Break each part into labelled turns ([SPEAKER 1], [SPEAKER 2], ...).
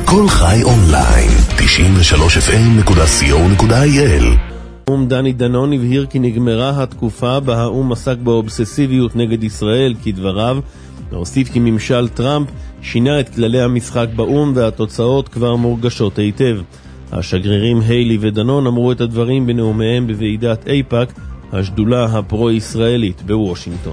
[SPEAKER 1] כל חי אונליין, 93fm.co.il.
[SPEAKER 2] דני דנון הבהיר כי נגמרה התקופה בה האום עסק באובססיביות נגד ישראל, כדבריו, להוסיף כי ממשל טראמפ שינה את כללי המשחק באום והתוצאות כבר מורגשות היטב. השגרירים היילי ודנון אמרו את הדברים בנאומיהם בוועידת איפאק, השדולה הפרו-ישראלית בוושינגטון.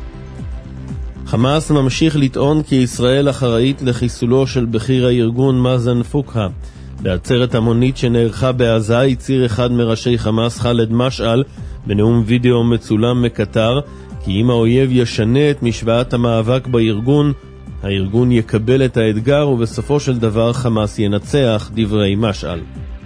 [SPEAKER 2] חמאס ממשיך לטעון כי ישראל אחראית לחיסולו של בכיר הארגון מאזן פוקהה. בעצרת המונית שנערכה בעזה הצהיר אחד מראשי חמאס, חאלד משעל, בנאום וידאו מצולם מקטר, כי אם האויב ישנה את משוואת המאבק בארגון, הארגון יקבל את האתגר ובסופו של דבר חמאס ינצח, דברי משעל.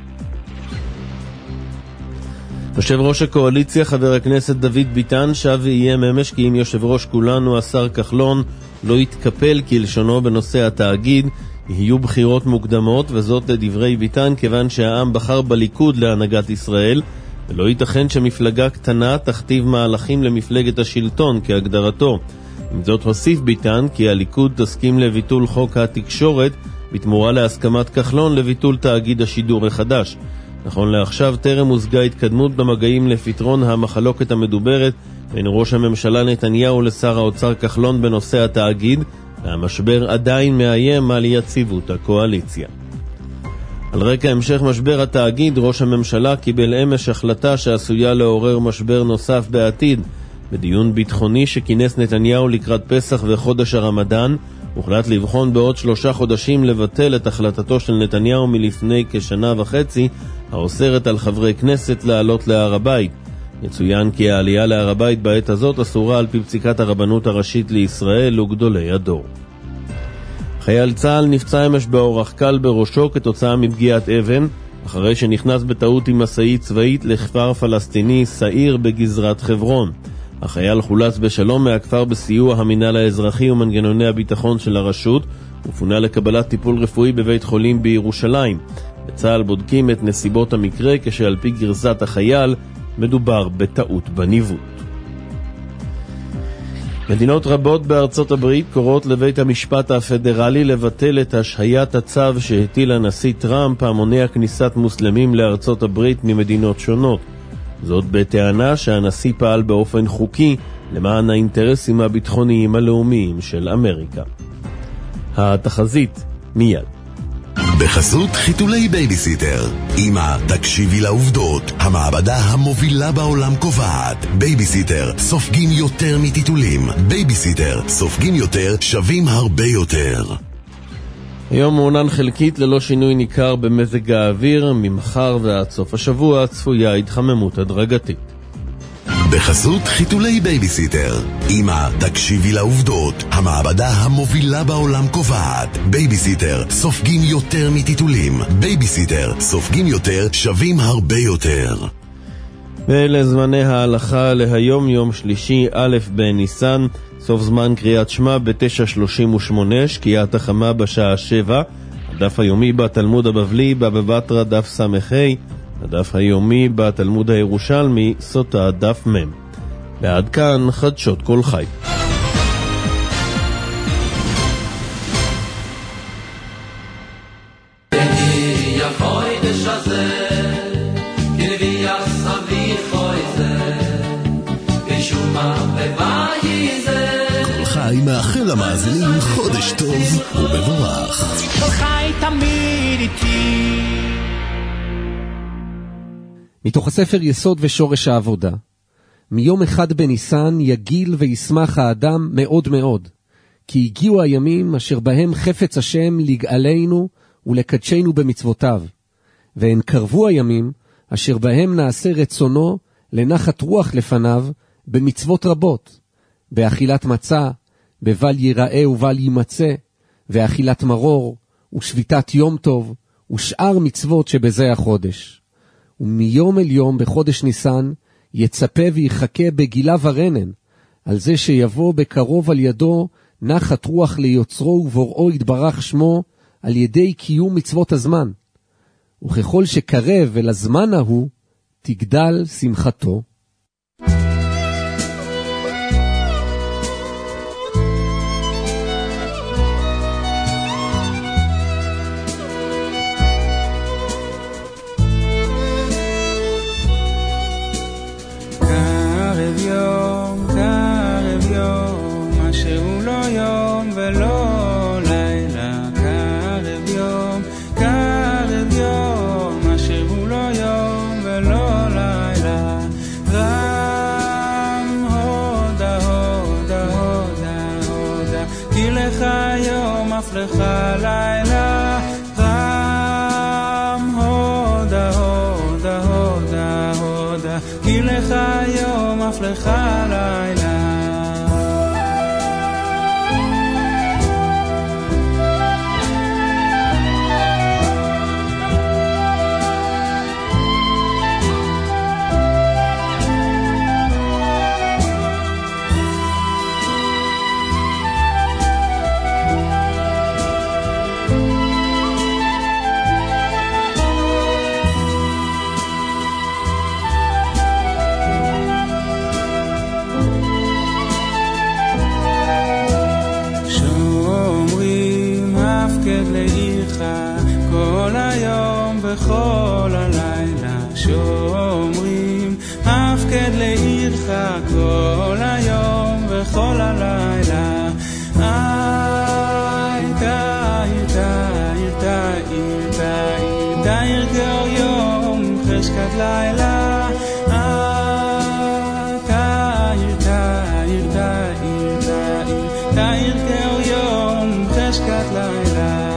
[SPEAKER 2] יושב ראש הקואליציה חבר הכנסת דוד ביטן שב ואיים אמש כי אם יושב ראש כולנו השר כחלון לא יתקפל כלשונו בנושא התאגיד, יהיו בחירות מוקדמות, וזאת לדברי ביטן כיוון שהעם בחר בליכוד להנהגת ישראל, ולא ייתכן שמפלגה קטנה תכתיב מהלכים למפלגת השלטון כהגדרתו. עם זאת הוסיף ביטן כי הליכוד תסכים לביטול חוק התקשורת בתמורה להסכמת כחלון לביטול תאגיד השידור החדש. נכון לעכשיו טרם הושגה התקדמות במגעים לפתרון המחלוקת המדוברת בין ראש הממשלה נתניהו לשר האוצר כחלון בנושא התאגיד, והמשבר עדיין מאיים על יציבות הקואליציה. על רקע המשך משבר התאגיד, ראש הממשלה קיבל אמש החלטה שעשויה לעורר משבר נוסף בעתיד. בדיון ביטחוני שכינס נתניהו לקראת פסח וחודש הרמדאן, הוחלט לבחון בעוד 3 חודשים לבטל את החלטתו של נתניהו מלפני כשנה וחצי, האוסרת על חברי כנסת לעלות להר הבית. יצוין כי העלייה להר הבית בעת הזאת אסורה על פי פסיקת הרבנות הראשית לישראל וגדולי הדור. חייל צה"ל נפצע אמש באורח קל בראשו כתוצאה מפגיעת אבן, אחרי שנכנס בטעות עם מסעית צבאית לכפר פלסטיני סעיר בגזרת חברון. החייל חולץ בשלום מהכפר בסיוע המינהל האזרחי ומנגנוני הביטחון של הרשות, ופונה לקבלת טיפול רפואי בבית חולים בירושלים. בצה"ל בודקים את נסיבות המקרה, כשעל פי גרסת החייל מדובר בטעות בניווט. מדינות רבות בארצות הברית קוראות לבית המשפט הפדרלי לבטל את השהיית הצו שהטיל הנשיא טראמפ המונע כניסת מוסלמים לארצות הברית ממדינות שונות. זאת בטענה שהנשיא פעל באופן חוקי למען האינטרסים הביטחוניים הלאומיים של אמריקה. התחזית מיד.
[SPEAKER 1] בחסות חיתולי בייביסיטר. אמא, תקשיבי לעובדות. המעבדה המובילה בעולם קובעת. בייביסיטר, סופגים יותר מטיטולים. בייביסיטר, סופגים יותר, שווים הרבה יותר.
[SPEAKER 2] היום מעונן חלקית ללא שינוי ניכר במזג האוויר. ממחר ועד סוף השבוע צפויה התחממות הדרגתית.
[SPEAKER 1] בחסות חיתולי בייביסיטר. אמא, תקשיבי לעובדות. המעבדה המובילה בעולם קובעת. בייביסיטר, סופגים יותר מטיטולים. בייביסיטר, סופגים יותר, שווים הרבה יותר.
[SPEAKER 2] ואלה זמני ההלכה להיום, יום שלישי א' בניסן, סוף זמן קריאת שמע ב-9:38, שקיעת החמה בשעה 7, הדף היומי בתלמוד הבבלי בבא בתרא דף ס"ה, הדף היומי בתלמוד הירושלמי סוטה דף מ'. ועד כאן חדשות כל חי.
[SPEAKER 1] כל חי מאחל למאזינים חודש טוב ומבורך.
[SPEAKER 3] כל חי תמיד איתי.
[SPEAKER 4] מתוך הספר יסוד ושורש העבודה. מיום אחד בניסן יגיל וישמח האדם מאוד מאוד, כי הגיעו הימים אשר בהם חפץ השם לגאלנו ולקדשנו במצוותיו, והן קרבו הימים אשר בהם נעשה רצונו לנחת רוח לפניו במצוות רבות, באכילת מצה, בבל ייראה ובל יימצא, ואכילת מרור, ושביתת יום טוב, ושאר מצוות שבזה החודש. ומיום אל יום בחודש ניסן יצפה ויחכה בגילה ורנן, על זה שיבוא בקרוב על ידו נחת רוח ליוצרו ובוראו יתברך שמו, על ידי קיום מצוות הזמן. וככל שקרב אל הזמן ההוא, תגדל שמחתו.
[SPEAKER 5] לך לילה. כל היום וכל הלילה שומרים הפקד לעירך כל היום וכל הלילה תאיר כאור יום חשכת לילה תאיר כאור יום חשכת לילה.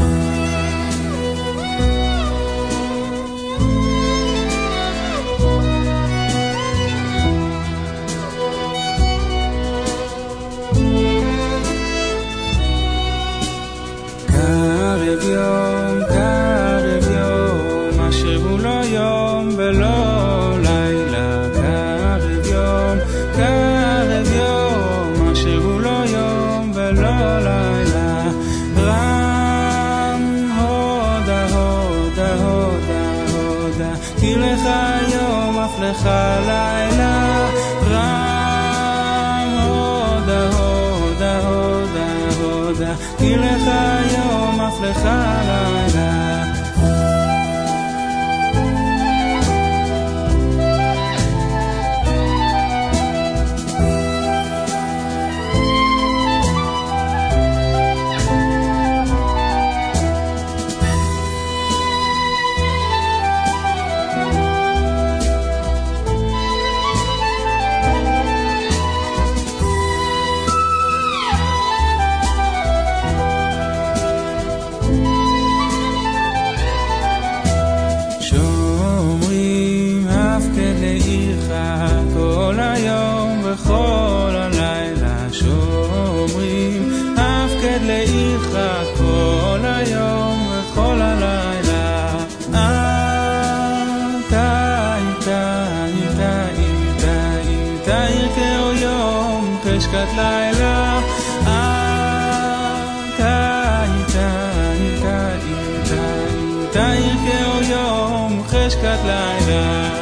[SPEAKER 5] קרב יום אשר הוא לא יום ולא לילה קרב יום אשר הוא לא יום ולא לילה רם הודה הודה הודה הודה כי לך יום אף לך לילה רם הודה הודה הודה הודה כי לך יום אף לך לילה. כל היום וכל הלילה שומרים הפקד לעירך כל היום וכל הלילה תאיר כאור יום חשכת לילה תאיר כאור יום חשכת לילה.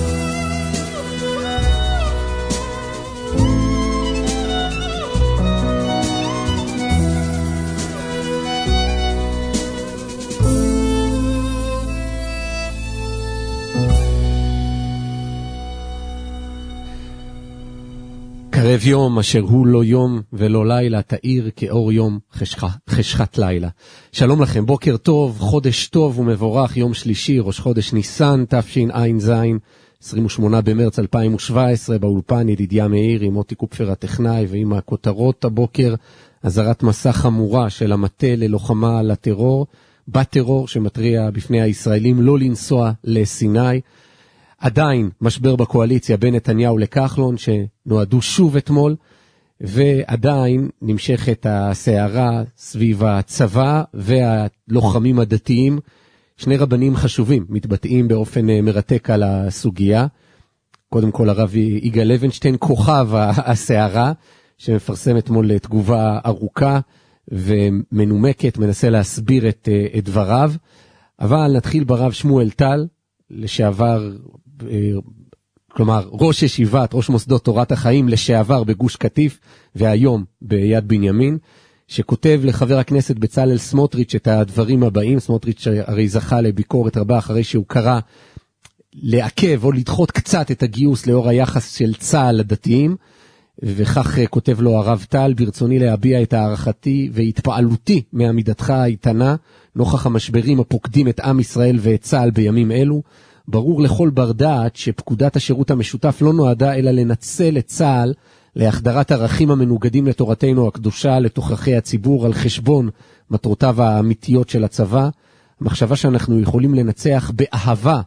[SPEAKER 4] קרב יום אשר הוא לא יום ולא לילה תאיר כאור יום חשכת לילה. שלום לכם, בוקר טוב, חודש טוב ומבורך, יום שלישי, ראש חודש ניסן, תשע"ז, 28 במרץ 2017, באולפן ידידיה מאיר עם מוטי קופפר הטכנאי ועם הכותרות הבוקר, אזהרת מסע חמורה של המטה ללוחמה על הטרור, בטרור שמטריע בפני הישראלים לא לנסוע לסיני, עדיין משבר בקואליציה בין נתניהו לכחלון שנועדו שוב אתמול, ועדיין נמשכת הסערה סביב הצבא והלוחמים הדתיים. שני רבנים חשובים מתבטאים באופן מרתק על הסוגיה. קודם כל הרב יגאל לוינשטיין, כוכב הסערה, שמפרסם אתמול תגובה ארוכה ומנומקת, מנסה להסביר את דבריו. אבל נתחיל ברב שמואל טל, לשעבר, כלומר ראש ישיבת, ראש מוסדות תורת החיים לשעבר בגוש קטיף והיום ביד בנימין, שכותב לחבר הכנסת בצלאל סמוטריץ' את הדברים הבאים. סמוטריץ' הרי זכה לביקורת רבה אחרי שהוא קרא לעכב או לדחות קצת את הגיוס לאור היחס של צה"ל לדתיים, וכך כותב לו הרב טל: ברצוני להביע את הערכתי והתפעלותי מעמידתך האיתנה נוכח המשברים הפוקדים את עם ישראל ואת צה"ל בימים אלו. ברור לכל בר דעת שפקודת השירות המשותף לא נועדה אלא לנצל את צה"ל להחדרת ערכים המנוגדים לתורתנו הקדושה לתוככי הציבור על חשבון מטרותיו האמיתיות של הצבא. המחשבה שאנחנו יכולים לנצח באהבה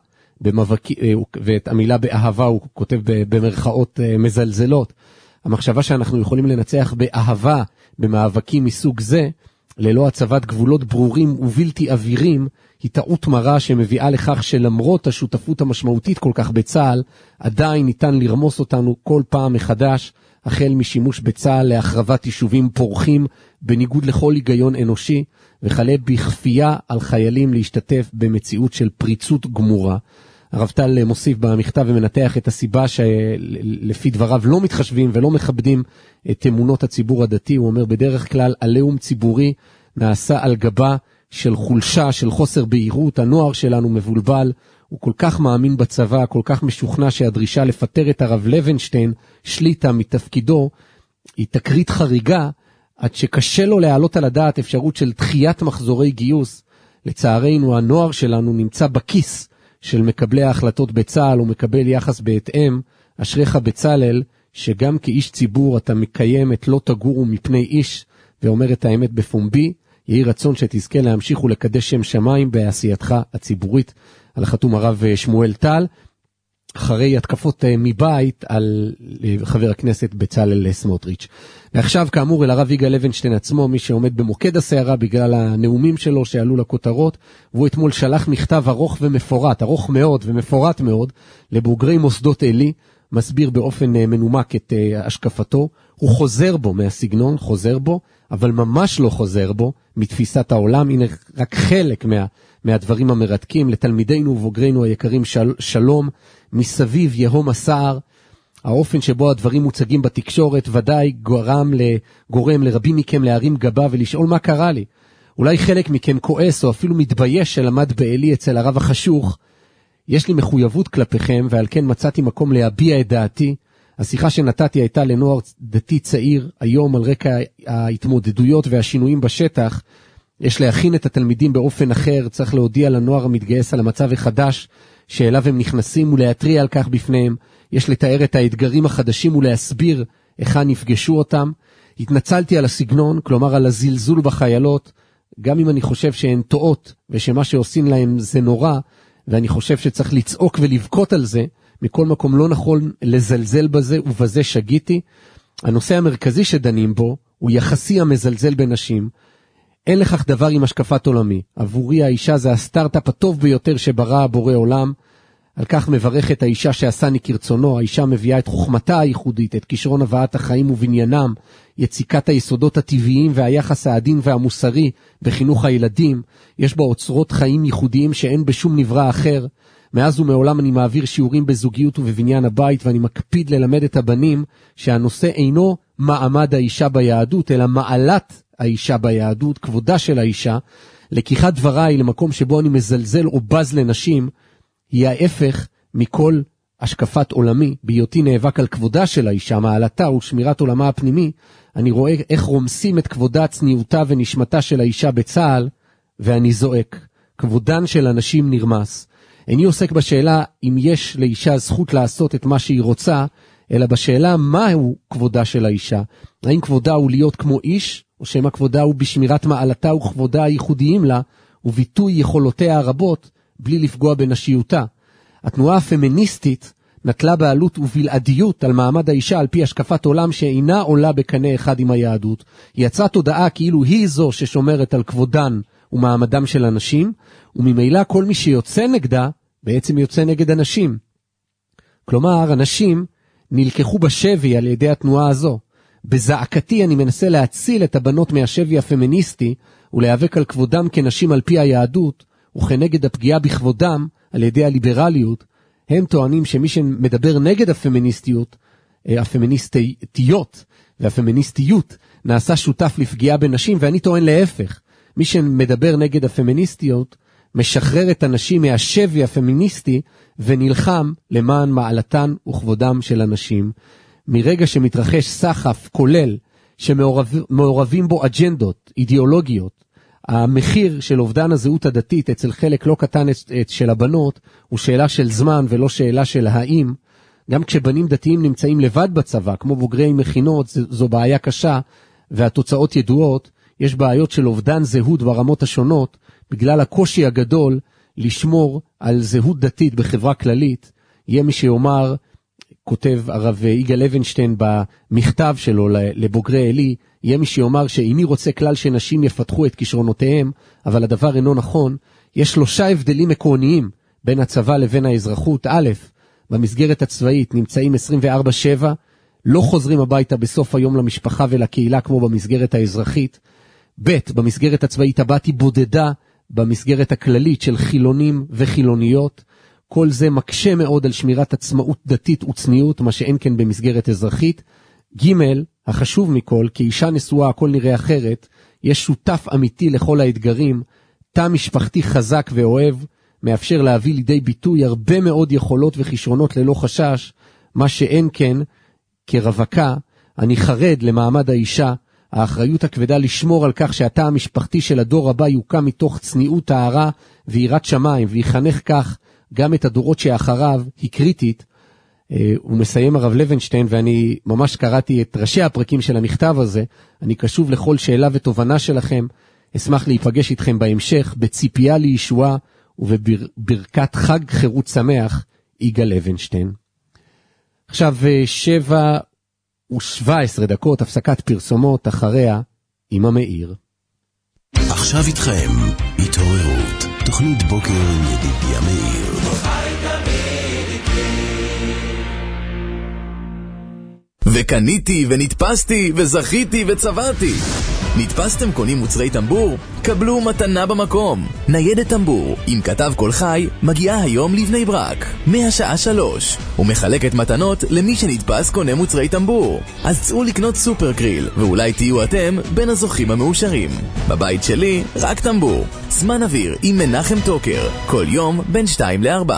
[SPEAKER 4] ואת המילה באהבה הוא כותב במרכאות מזלזלות. המחשבה שאנחנו יכולים לנצח באהבה במאבקים מסוג זה, ללא הצבת גבולות ברורים ובלתי אווירים, היא טעות מרה שמביאה לכך שלמרות השותפות המשמעותית כל כך בצה"ל, עדיין ניתן לרמוס אותנו כל פעם מחדש, החל משימוש בצה"ל להחרבת יישובים פורחים, בניגוד לכל היגיון אנושי, וכלה בכפייה על חיילים להשתתף במציאות של פריצות גמורה. הרב טל מוסיף במכתב ומנתח את הסיבה שלפי דבריו לא מתחשבים ולא מכבדים את אמונות הציבור הדתי. הוא אומר, בדרך כלל עליהום ציבורי נעשה על גבה של חולשה, של חוסר בהירות. הנוער שלנו מבולבל, הוא כל כך מאמין בצבא, כל כך משוכנע שהדרישה לפטר את הרב לוינשטיין, שליטה מתפקידו, היא תקרית חריגה, עד שקשה לו להעלות על הדעת אפשרות של דחיית מחזורי גיוס. לצערנו, הנוער שלנו נמצא בכיס של מקבלי ההחלטות בצה"ל, הוא מקבל יחס בהתאם. אשריך בצלאל, שגם כאיש ציבור אתה מקיים את לא תגורו מפני איש, ואומר את האמת בפומבי. יהי רצון שתזכה להמשיך ולקדש שם שמיים בעשייתך הציבורית. על החתום הרב שמואל טל, אחרי התקפות מבית על חבר הכנסת בצלאל סמוטריץ'. ועכשיו כאמור אל הרב יגאל לוינשטיין עצמו, מי שעומד במוקד הסערה בגלל הנאומים שלו שעלו לכותרות, והוא אתמול שלח מכתב ארוך ומפורט, ארוך מאוד ומפורט מאוד, לבוגרי מוסדות אלי, מסביר באופן מנומק את השקפתו. הוא חוזר בו מהסגנון, חוזר בו, אבל ממש לא חוזר בו מתפיסת העולם. הנה רק חלק מהדברים המרתקים. לתלמידינו ובוגרינו היקרים שלום, מסביב יהום הסער. האופן שבו הדברים מוצגים בתקשורת ודאי גורם לרבים מכם להרים גבה ולשאול מה קרה לי. אולי חלק מכם כועס או אפילו מתבייש שלמד באלי אצל הרב החשוך. יש לי מחויבות כלפיכם, ועל כן מצאתי מקום להביע את דעתי. השיחה שנתתי הייתה לנוער דתי צעיר. היום על רקע ההתמודדויות והשינויים בשטח, יש להכין את התלמידים באופן אחר. צריך להודיע לנוער המתגייס על המצב החדש שאליו הם נכנסים ולהטריע על כך בפניהם. יש לתאר את האתגרים החדשים ולהסביר איך נפגשו אותם. התנצלתי על הסגנון, כלומר על הזלזול בחיילות, גם אם אני חושב שהן טועות ושמה שעושים להם זה נורא, ואני חושב שצריך לצעוק ולבכות על זה. מכל מקום לא נכון לזלזל בזה, ובזה שגיתי. הנושא המרכזי שדנים בו הוא יחסי המזלזל בנשים. אין לכך דבר עם השקפת עולמי. עבורי האישה זה הסטארט-אפ הטוב ביותר שברא הבורא עולם. על כך מברך את האישה שעשני כרצונו. האישה מביאה את חוכמתה הייחודית, את כישרון הבאת החיים ובניינם, יציקת היסודות הטבעיים והיחס העדין והמוסרי בחינוך הילדים. יש בה אוצרות חיים ייחודיים שאין בשום נברא אחר. מאז ומעולם אני מעביר שיעורים בזוגיות ובבניין הבית, ואני מקפיד ללמד את הבנים שהנושא אינו מעמד האישה ביהדות, אלא מעלת האישה ביהדות, כבודה של האישה. לקיחת דבריי למקום שבו אני מזלזל או בז לנשים, היא ההפך מכל השקפת עולמי. בהיותי נאבק על כבודה של האישה, מעלתה ושמירת עולמה הפנימי, אני רואה איך רומסים את כבודה, צניעותה ונשמתה של האישה בצה"ל, ואני זועק. כבודן של אנשים נרמס. איני עוסק בשאלה אם יש לאישה זכות לעשות את מה שהיא רוצה, אלא בשאלה מהו כבודה של האישה. האם כבודה הוא להיות כמו איש, או שמה כבודה הוא בשמירת מעלתה וכבודה הייחודיים לה, וביטוי יכולותיה הרבות, בלי לפגוע בנשיותה. התנועה הפמיניסטית נטלה בעלות ובלעדיות על מעמד האישה על פי השקפת עולם שאינה עולה בקנה אחד עם היהדות. היא יצאה תודעה כאילו היא זו ששומרת על כבודן ומעמדם של אנשים, וממילא כל מי שיוצא נגדה בעצם יוצא נגד אנשים. כלומר, אנשים נלקחו בשבי על ידי התנועה הזו. בזעקתי אני מנסה להציל את הבנות מהשבי הפמיניסטי ולהיאבק על כבודם כנשים על פי היהדות, וכנגד הפגיעה בכבודם על ידי הליברליות. הם טוענים שמי שמדבר נגד הפמיניסטיות, הפמיניסטיות והפמיניסטיות, נעשה שותף לפגיעה בנשים, ואני טוען להפך. מי שמדבר נגד הפמיניסטיות משחרר את הנשים מהשבי הפמיניסטי ונלחם למען מעלתן וכבודם של הנשים. מרגע שמתרחש סחף כולל שמעורבים בו אג'נדות אידיאולוגיות, המחיר של אובדן הזהות הדתית אצל חלק לא קטן של הבנות הוא שאלה של זמן ולא שאלה של האם. גם כשבנים דתיים נמצאים לבד בצבא, כמו בוגרי מכינות, זו בעיה קשה והתוצאות ידועות. יש בעיות של אובדן זהות ברמות השונות, בגלל הקושי הגדול לשמור על זהות דתית בחברה כללית, יהיה מי שיאמר, כותב הרב יגאל לוינשטיין במכתב שלו לבוגרי אלי, יהיה מי שיאמר שאיני רוצה כלל שנשים יפתחו את כישרונותיהם, אבל הדבר אינו נכון. יש 3 הבדלים עקרוניים בין הצבא לבין האזרחות. א', במסגרת הצבאית נמצאים 24/7, לא חוזרים הביתה בסוף היום למשפחה ולקהילה כמו במסגרת האזרחית. ב', במסגרת הצבאית הבת היא בודדה במסגרת הכללית של חילונים וחילוניות. כל זה מקשה מאוד על שמירת עצמאות דתית וצניות, מה שאין כן במסגרת אזרחית. ג', החשוב מכל, כאישה נשואה הכל נראה אחרת, יש שותף אמיתי לכל האתגרים, תא משפחתי חזק ואוהב, מאפשר להביא לידי ביטוי הרבה מאוד יכולות וכישרונות ללא חשש, מה שאין כן, כרווקה, אני חרד למעמד האישה, האחריות הכבדה לשמור על כך שהתא המשפחתי של הדור הבא יוקם מתוך צניעות טהרה ויראת שמיים, ויחנך כך גם את הדורות שאחריו, היא קריטית. הוא מסיים הרב לוינשטיין, ואני ממש קראתי את ראשי הפרקים של המכתב הזה, אני קשוב לכל שאלה ותובנה שלכם, אשמח להיפגש איתכם בהמשך, בציפייה לישועה ובברכת חג חירות שמח, יגאל לוינשטיין. עכשיו 7:17, הפסקת פרסומות, אחריה אמא מאיר.
[SPEAKER 1] עכשיו איתכם, התעוררות, תוכנית בוקר עם ידידיה מאיר.
[SPEAKER 6] וקניתי ונתפסתי וזכיתי וצבעתי. נתפסתם קונים מוצרי טמבור? קבלו מתנה במקום. ניידת טמבור עם כתב כל חי מגיעה היום לבני ברק מהשעה 3 ומחלקת מתנות למי שנתפס קונה מוצרי טמבור. אז צאו לקנות סופר קריל ואולי תהיו אתם בין הזוכים המאושרים. בבית שלי רק טמבור. זמן אוויר עם מנחם טוקר, כל יום בין 2 ל-4.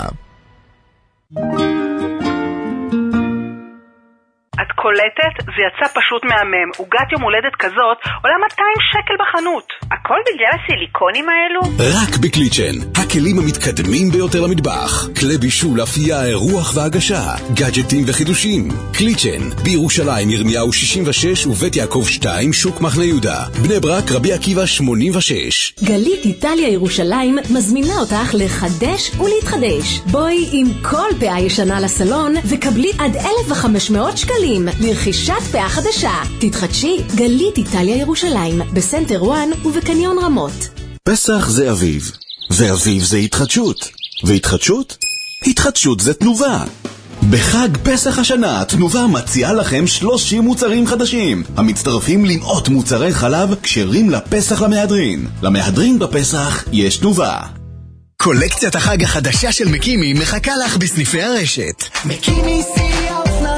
[SPEAKER 7] את קולטת? זה יצא פשוט מהמם. עוגת יום הולדת כזאת עולה 200 שקל בחנות. הכל בגלל הסיליקונים האלו?
[SPEAKER 1] רק בקליצ'ן, הכלים המתקדמים ביותר למטבח. כלי בישול, אפייה, אירוח והגשה, גאדג'טים וחידושים. קליצ'ן, בירושלים ירמיהו 66 ובית יעקב 2 שוק מחנה יהודה. בני ברק רבי עקיבא 86.
[SPEAKER 8] גלית איטליה ירושלים מזמינה אותך לחדש ולהתחדש. בואי עם כל פאה ישנה לסלון וקבלי עד 1,500 שקלים לרכישת פאה חדשה. תתחדשי, גלית איטליה ירושלים, בסנטר 1 ובקניון רמות.
[SPEAKER 1] פסח זה אביב, ואביב זה התחדשות, והתחדשות? התחדשות זה תנובה. בחג פסח השנה, תנובה מציעה לכם 30 מוצרים חדשים, המצטרפים למאות מוצרי חלב כשרים לפסח למהדרין. למהדרין בפסח יש תנובה.
[SPEAKER 9] קולקציית החג החדשה של מקימי מחכה לך בסניפי הרשת.
[SPEAKER 10] מקימי שיא האופנה,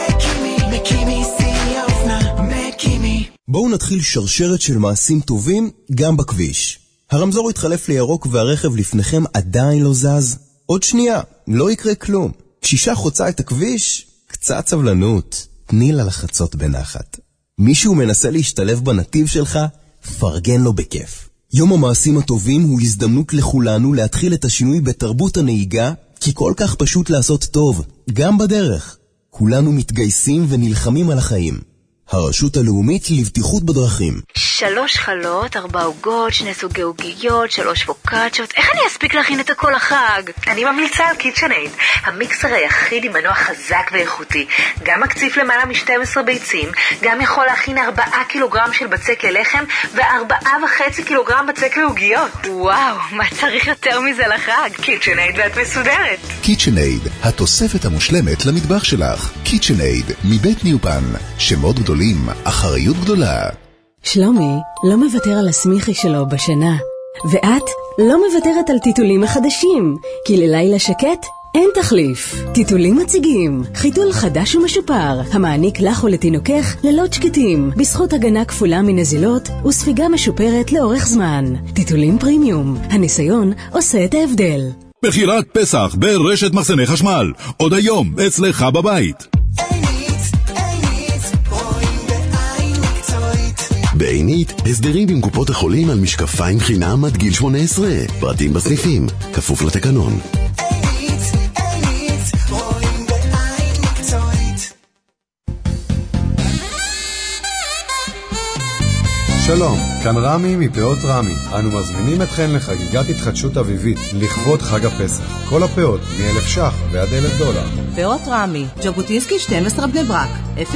[SPEAKER 10] מקימי שיא האופנה, מקימי.
[SPEAKER 9] בואו נתחיל שרשרת של מעשים טובים גם בכביש. הרמזור התחלף לירוק והרכב לפניכם עדיין לא זז. עוד שנייה, לא יקרה כלום. קשישה חוצה את הכביש, קצת סבלנות, תני לה לחצות בנחת. מישהו מנסה להשתלב בנתיב שלך, פרגן לו בכיף. יום המעשים הטובים הוא הזדמנות לכולנו להתחיל את השינוי בתרבות הנהיגה, כי כל כך פשוט לעשות טוב, גם בדרך. כולנו מתגייסים ונלחמים על החיים. הרשות הלאומית לבטיחות בדרכים.
[SPEAKER 11] 3 חלות, 4 עוגות, 2 סוגי עוגיות, 3 פוקאצ'ות. איך אני אספיק להכין את הכל החג? אני ממליצה על קיצ'נייד, המיקסר היחיד עם מנוע חזק ואיכותי. גם מקציף למעלה מ-12 ביצים, גם יכול להכין 4 קילוגרם של בצק ללחם ו4.5 קילוגרם בצק לעוגיות. וואו, מה צריך יותר מזה לחג? קיצ'נייד ואת מסודרת.
[SPEAKER 1] קיצ'נייד, התוספת המושלמת למטבח שלך. קיצ'נייד, מבית ניופן, שמות גדולים, אחריות גדולה.
[SPEAKER 8] שלומי לא מוותר על הסמיכי שלו בשינה, ואת לא מוותרת על טיטולים החדשים, כי ללילה שקט אין תחליף. טיטולים מציגים חיתול חדש ומשופר המעניק לך ולתינוקך לילות שקטים בזכות הגנה כפולה מנזילות וספיגה משופרת לאורך זמן. טיטולים פרימיום, הניסיון עושה את ההבדל.
[SPEAKER 12] מכירת פסח ברשת מחסני חשמל, עוד היום אצלך בבית.
[SPEAKER 1] בעינית, הסדרים עם קופות החולים על משקפיים חינם עד גיל 18. פרטים בסניפים, כפוף לתקנון.
[SPEAKER 13] שלום, כאן רמי מפאות רמי. אנו מזמינים אתכן לחגיגת התחדשות אביבית לכבוד חג הפסח. כל הפאות מ1,000 ש"ח ועד $1,000.
[SPEAKER 14] פאות רמי, ז'בוטינסקי 12 בני ברק,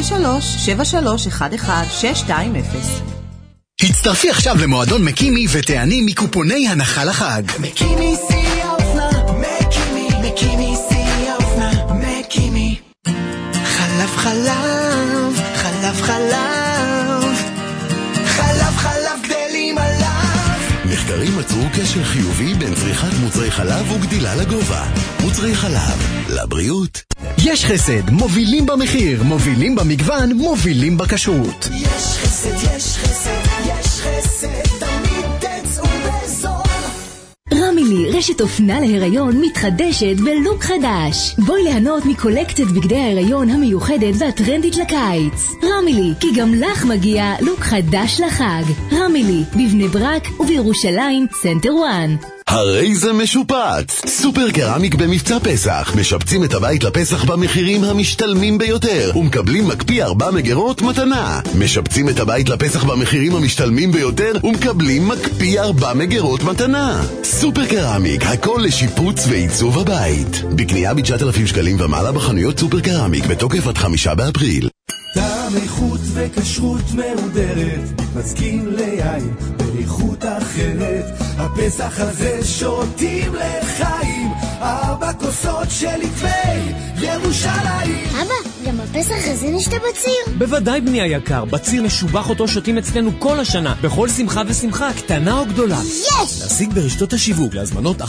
[SPEAKER 14] 03-7311-620.
[SPEAKER 15] הצטרפי עכשיו למועדון מקימי ותעני מקופוני הנחה לחג.
[SPEAKER 10] מקימי שיא האופנה, מקימי שיא האופנה, מקימי. חלב חלב, חלב חלב, חלב חלב גדלים עליו.
[SPEAKER 1] מחקרים מצאו קשר חיובי בין צריכת מוצרי חלב וגדילה לגובה. מוצרי חלב, לבריאות.
[SPEAKER 15] יש חסד, מובילים במחיר, מובילים במגוון, מובילים בכשרות.
[SPEAKER 10] יש חסד, יש חסד, יש חסד, תמיד תצאו בזול.
[SPEAKER 8] רמילי, רשת אופנה להיריון מתחדשת בלוק חדש. בואי ליהנות מקולקציית בגדי ההיריון המיוחדת והטרנדית לקיץ. רמילי, כי גם לך מגיע לוק חדש לחג. רמילי, בבני ברק ובירושלים, סנטר 1.
[SPEAKER 1] הרי זה משופץ! סופר קרמיק במבצע פסח. משפצים את הבית לפסח במחירים המשתלמים ביותר ומקבלים מקפיא 4 מגירות מתנה. משפצים את הבית לפסח במחירים המשתלמים ביותר ומקבלים מקפיא 4 מגירות מתנה. סופר קרמיק, הכל לשיפוץ ועיצוב הבית. בקנייה ב9,000 שקלים ומעלה בחנויות סופר קרמיק בתוקף עד 5 באפריל.
[SPEAKER 10] טעם איכות וכשרות מהודרת, מתמזגים ליין באיכות אחרת. הפסח הזה שותים לחיים, 4 כוסות של עקבי ירושלים.
[SPEAKER 16] אבא, גם הפסח הזה נשתה בציר?
[SPEAKER 17] בוודאי בני היקר, בציר משובח אותו שותים אצלנו כל השנה, בכל שמחה ושמחה, קטנה או גדולה.
[SPEAKER 16] יש!
[SPEAKER 17] להשיג ברשתות השיווק, להזמנות 1-700-554-554.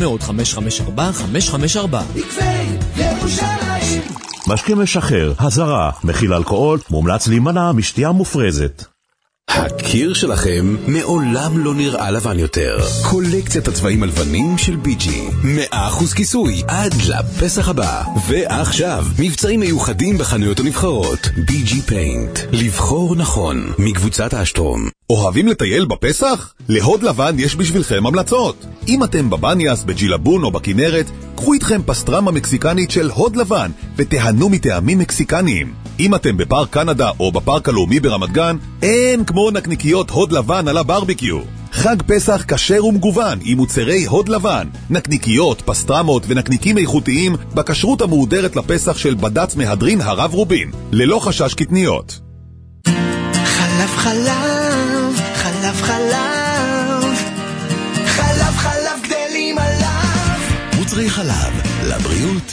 [SPEAKER 10] עקבי ירושלים.
[SPEAKER 18] משקה משחרר, הזרה, מכיל אלכוהול, מומלץ להימנע משתייה מופרזת.
[SPEAKER 1] הקיר שלכם מעולם לא נראה לבן יותר. קולקציית הצבעים הלבנים של ביג'י. 100% כיסוי עד לפסח הבא. ועכשיו, מבצעים מיוחדים בחנויות הנבחרות. ביג'י פיינט. לבחור נכון, מקבוצת האשטרום.
[SPEAKER 12] אוהבים לטייל בפסח? להוד לבן יש בשבילכם המלצות. אם אתם בבניאס, בג'ילבון או בכנרת, קחו איתכם פסטרמה מקסיקנית של הוד לבן ותיהנו מטעמים מקסיקניים. אם אתם בפארק קנדה או בפארק הלאומי ברמת גן, אין כמו נקניקיות הוד לבן על הברביקיו. חג פסח כשר ומגוון עם מוצרי הוד לבן, נקניקיות, פסטרמות ונקניקים איכותיים בכשרות המהודרת לפסח של בד"ץ מהדרין הרב רובין, ללא חשש קטניות.
[SPEAKER 10] חלב חלב, חלב חלב, חלב חלב גדלים עליו.
[SPEAKER 1] מוצרי חלב, לבריאות.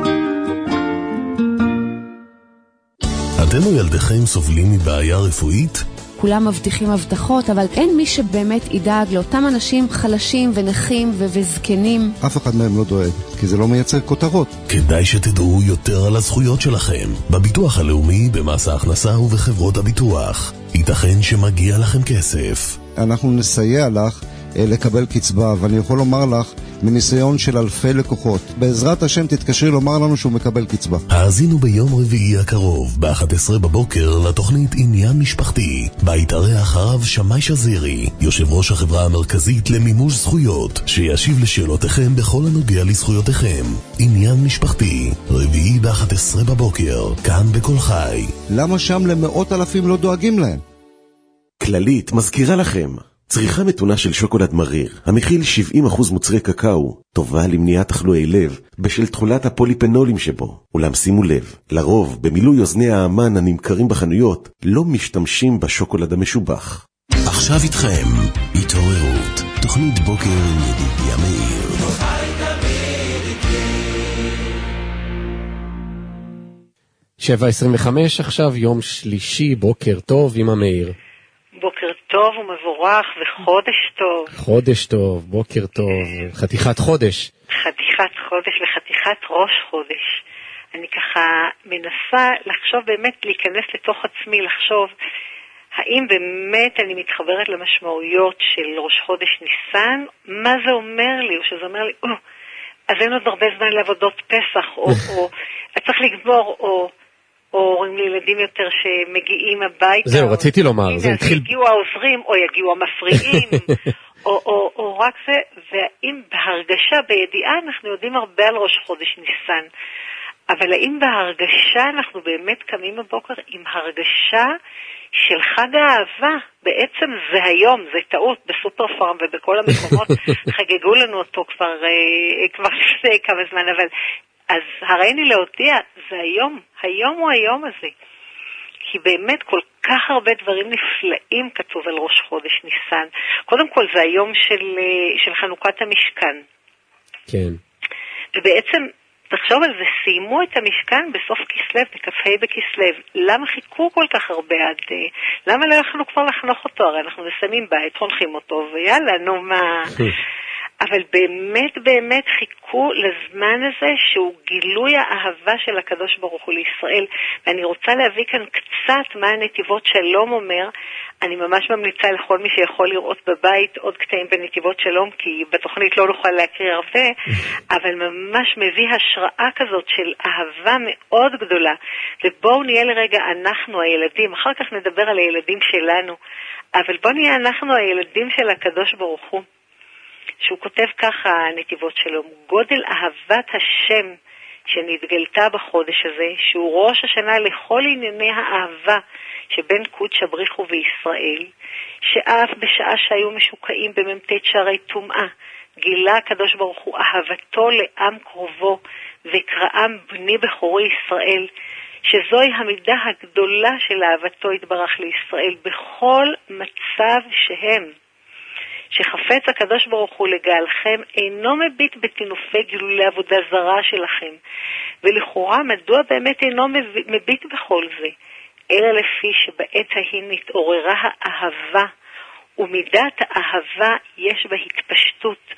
[SPEAKER 1] אתם או ילדיכם סובלים מבעיה רפואית?
[SPEAKER 19] כולם מבטיחים הבטחות, אבל אין מי שבאמת ידאג לאותם אנשים חלשים ונכים וזקנים.
[SPEAKER 20] אף אחד מהם לא דואג, כי זה לא מייצר כותרות.
[SPEAKER 1] כדאי שתדעו יותר על הזכויות שלכם, בביטוח הלאומי, במס ההכנסה ובחברות הביטוח. ייתכן שמגיע לכם כסף.
[SPEAKER 20] אנחנו נסייע לך לקבל קצבה, ואני יכול לומר לך מניסיון של אלפי לקוחות. בעזרת השם תתקשרי לומר לנו שהוא מקבל קצבה.
[SPEAKER 1] האזינו ביום רביעי הקרוב ב-11 בבוקר לתוכנית עניין משפחתי, בה יתארח הרב שמאי שזירי, יושב ראש החברה המרכזית למימוש זכויות, שישיב לשאלותיכם בכל הנוגע לזכויותיכם. עניין משפחתי, רביעי ב-11 בבוקר, כאן בכל חי.
[SPEAKER 20] למה שם למאות אלפים לא דואגים להם?
[SPEAKER 21] כללית מזכירה לכם, צריכה מתונה של שוקולד מריר, המכיל 70% מוצרי קקאו, טובה למניעת תחלואי לב בשל תכולת הפוליפנולים שבו. אולם שימו לב, לרוב במילוי אוזני האמן הנמכרים בחנויות לא משתמשים בשוקולד המשובח.
[SPEAKER 1] עכשיו איתכם, התעוררות, תוכנית בוקר ידידיה מאיר.
[SPEAKER 4] 7:25 עכשיו, יום שלישי, בוקר טוב עם המאיר.
[SPEAKER 7] בוקר טוב ומבורך וחודש טוב.
[SPEAKER 4] חודש טוב, בוקר טוב, חתיכת חודש.
[SPEAKER 7] חתיכת חודש וחתיכת ראש חודש. אני ככה מנסה לחשוב באמת, להיכנס לתוך עצמי, לחשוב האם באמת אני מתחברת למשמעויות של ראש חודש ניסן, מה זה אומר לי, או שזה אומר לי, אז אין עוד הרבה זמן לעבודות פסח, או צריך לגמור, או הורים לילדים יותר שמגיעים הביתה.
[SPEAKER 4] זהו, רציתי לומר, זה התחיל...
[SPEAKER 7] יגיעו העוזרים, או יגיעו המפריעים, או רק זה, והאם בהרגשה, בידיעה, אנחנו יודעים הרבה על ראש חודש ניסן, אבל האם בהרגשה אנחנו באמת קמים בבוקר עם הרגשה של חג האהבה? בעצם זה היום, זה טעות, בסופר פארם ובכל המקומות חגגו לנו אותו כבר לפני כמה זמן, אבל אז הראיני להודיע, זה היום, היום הוא היום הזה. כי באמת כל כך הרבה דברים נפלאים כתוב על ראש חודש ניסן. קודם כל זה היום של חנוכת המשכן.
[SPEAKER 4] כן.
[SPEAKER 7] ובעצם, תחשוב על זה, סיימו את המשכן בסוף כסלו, בכ"ה בכסלו. למה חיכו כל כך הרבה למה לא יכולנו כבר לחנוך אותו? הרי אנחנו מסיימים בית, חונכים אותו, ויאללה, נו מה... אבל באמת באמת חיכו לזמן הזה שהוא גילוי האהבה של הקדוש ברוך הוא לישראל. ואני רוצה להביא כאן קצת מה הנתיבות שלום אומר. אני ממש ממליצה לכל מי שיכול לראות בבית עוד קטעים בנתיבות שלום, כי בתוכנית לא נוכל להקריא הרבה, אבל ממש מביא השראה כזאת של אהבה מאוד גדולה. ובואו נהיה לרגע אנחנו הילדים, אחר כך נדבר על הילדים שלנו, אבל בואו נהיה אנחנו הילדים של הקדוש ברוך הוא. שהוא כותב ככה, הנתיבות שלו, גודל אהבת השם שנתגלתה בחודש הזה, שהוא ראש השנה לכל ענייני האהבה שבין קודש הבריחו וישראל, שאף בשעה שהיו משוקעים בממתת שערי טומאה, גילה הקדוש ברוך הוא אהבתו לעם קרובו, וקראם בני בכורי ישראל, שזוהי המידה הגדולה של אהבתו התברך לישראל בכל מצב שהם. שחפץ הקדוש ברוך הוא לגאלכם אינו מביט בתינופי גילולי עבודה זרה שלכם, ולכאורה מדוע באמת אינו מביט בכל זה, אלא לפי שבעת ההיא נתעוררה האהבה, ומידת האהבה יש בה התפשטות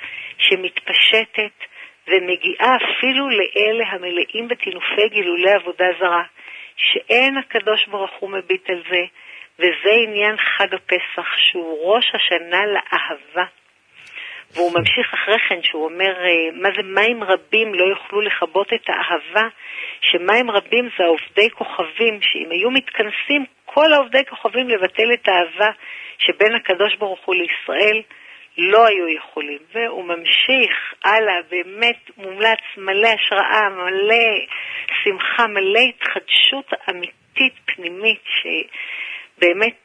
[SPEAKER 7] שמתפשטת ומגיעה אפילו לאלה המלאים בתינופי גילולי עבודה זרה, שאין הקדוש ברוך הוא מביט על זה, וזה עניין חג הפסח, שהוא ראש השנה לאהבה. והוא ממשיך אחרי כן, שהוא אומר, מה זה מים רבים לא יוכלו לכבות את האהבה, שמים רבים זה העובדי כוכבים, שאם היו מתכנסים כל העובדי כוכבים לבטל את האהבה שבין הקדוש ברוך הוא לישראל, לא היו יכולים. והוא ממשיך הלאה, באמת מומלץ, מלא השראה, מלא שמחה, מלא התחדשות אמיתית פנימית, באמת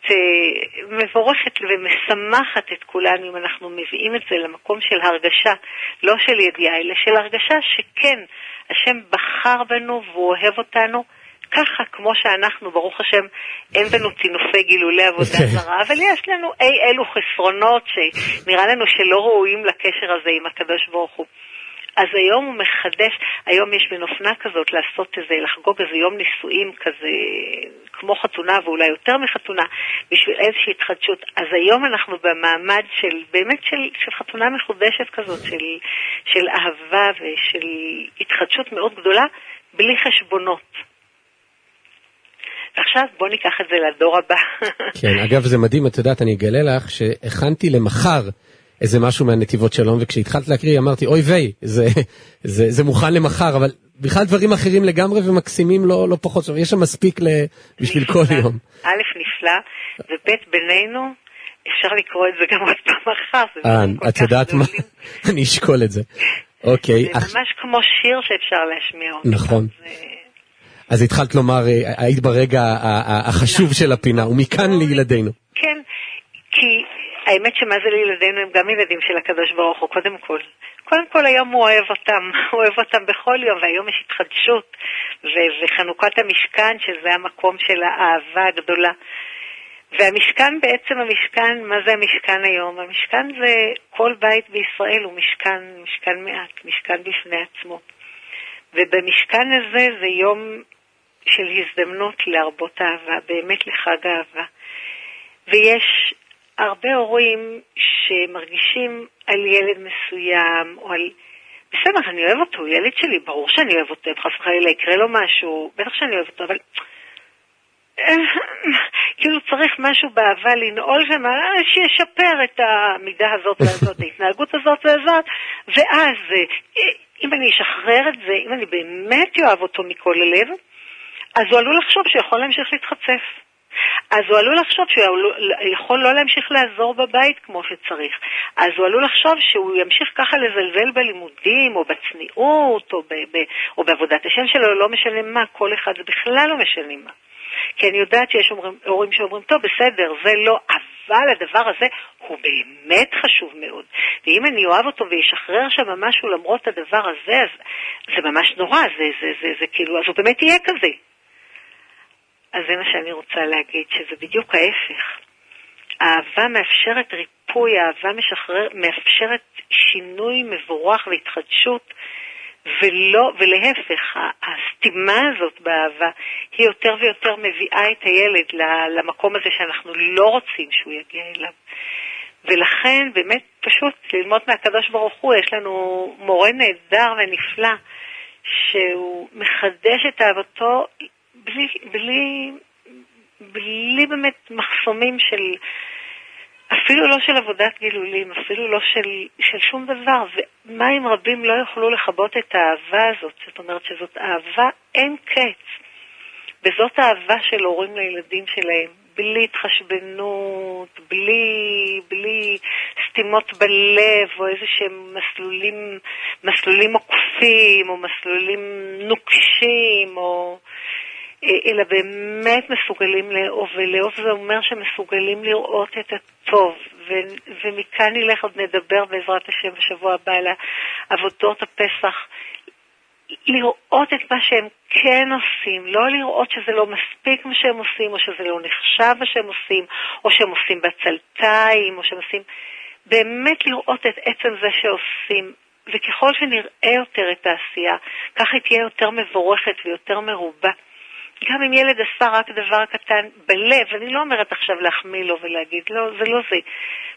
[SPEAKER 7] מבורכת ומשמחת את כולנו אם אנחנו מביאים את זה למקום של הרגשה, לא של ידיעה, אלא של הרגשה שכן, השם בחר בנו והוא אוהב אותנו, ככה כמו שאנחנו, ברוך השם, אין בנו צינופי גילולי עבודה זרה, אבל יש לנו אלו חסרונות שנראה לנו שלא ראויים לקשר הזה עם הקדוש ברוך הוא. אז היום הוא מחדש, היום יש בנופנה כזאת לעשות איזה, לחגוג איזה יום נישואים כזה, כמו חתונה ואולי יותר מחתונה, בשביל איזושהי התחדשות. אז היום אנחנו במעמד של, באמת של חתונה מחודשת כזאת, של אהבה ושל התחדשות מאוד גדולה, בלי חשבונות. עכשיו בוא ניקח את זה לדור הבא.
[SPEAKER 4] כן, אגב זה מדהים, את יודעת, אני אגלה לך שהכנתי למחר איזה משהו מהנתיבות שלום, וכשהתחלת להקריא אמרתי, אוי ויי, זה מוכן למחר, אבל בכלל דברים אחרים לגמרי ומקסימים לא פחות, יש שם מספיק בשביל כל יום.
[SPEAKER 7] א' נפלא, וב' בינינו, אפשר לקרוא את זה גם עוד פעם אחר.
[SPEAKER 4] את יודעת מה? אני אשקול את זה. אוקיי.
[SPEAKER 7] זה ממש כמו שיר שאפשר להשמיע אותו.
[SPEAKER 4] נכון. אז התחלת לומר, היית ברגע החשוב של הפינה, ומכאן לילדינו.
[SPEAKER 7] כן, כי האמת שמה זה לילדינו הם גם ילדים של הקדוש ברוך הוא, קודם כל. קודם כל היום הוא אוהב אותם, הוא אוהב אותם בכל יום, והיום יש התחדשות, וחנוכת המשכן, שזה המקום של האהבה הגדולה. והמשכן בעצם, המשכן, מה זה המשכן היום? המשכן זה כל בית בישראל הוא משכן מעט, משכן בפני עצמו. ובמשכן הזה זה יום של הזדמנות להרבות אהבה, באמת לחג אהבה. ויש הרבה הורים שמרגישים על ילד מסוים, או על... בסדר, אני אוהב אותו, הוא ילד שלי, ברור שאני אוהב אותו, חס וחלילה יקרה לו משהו, בטח שאני אוהב אותו, אבל... כאילו צריך משהו באהבה לנעול שם, שישפר את המידה הזאת והזאת, ההתנהגות הזאת והזאת, ואז אם אני אשחרר את זה, אם אני באמת אוהב אותו מכל הלב, אז הוא עלול לחשוב שיכול להמשיך להתחצף. אז הוא עלול לחשוב שהוא יכול לא להמשיך לעזור בבית כמו שצריך. אז הוא עלול לחשוב שהוא ימשיך ככה לזלזל בלימודים, או בצניעות, או בעבודת השם שלו, לא משנה מה, כל אחד זה בכלל לא משנה מה. כי אני יודעת שיש הורים שאומרים, טוב, בסדר, זה לא, אבל הדבר הזה הוא באמת חשוב מאוד. ואם אני אוהב אותו וישחרר שם משהו למרות הדבר הזה, אז זה ממש נורא, זה כאילו, אז הוא באמת יהיה כזה. אז זה מה שאני רוצה להגיד, שזה בדיוק ההפך. האהבה מאפשרת ריפוי, האהבה מאפשרת שינוי מבורך והתחדשות, ולהפך, הסתימה הזאת באהבה היא יותר ויותר מביאה את הילד למקום הזה שאנחנו לא רוצים שהוא יגיע אליו. ולכן באמת פשוט ללמוד מהקדוש ברוך הוא, יש לנו מורה נהדר ונפלא שהוא מחדש את אהבתו בלי באמת מחסומים של, אפילו לא של עבודת גילולים, אפילו לא של שום דבר. ומים רבים לא יוכלו לחבות את האהבה הזאת. זאת אומרת שזאת אהבה אין קץ. וזאת אהבה של הורים לילדים שלהם, בלי התחשבנות, בלי סתימות בלב, או איזה שהם מסלולים עוקפים, או מסלולים נוקשים, אלא באמת מסוגלים לאהוב, ולאהוב זה אומר שמסוגלים לראות את הטוב, ומכאן נלך עוד נדבר בעזרת השם בשבוע הבא על עבודות הפסח, לראות את מה שהם כן עושים, לא לראות שזה לא מספיק מה שהם עושים, או שזה לא נחשב מה שהם עושים, או שהם עושים בצלתיים, או שהם עושים, באמת לראות את עצם זה שעושים, וככל שנראה יותר את העשייה, כך היא תהיה יותר מבורכת ויותר מרובה. גם אם ילד עשה רק דבר קטן בלב, אני לא אומרת עכשיו להחמיא לו ולהגיד, לא, זה לא זה.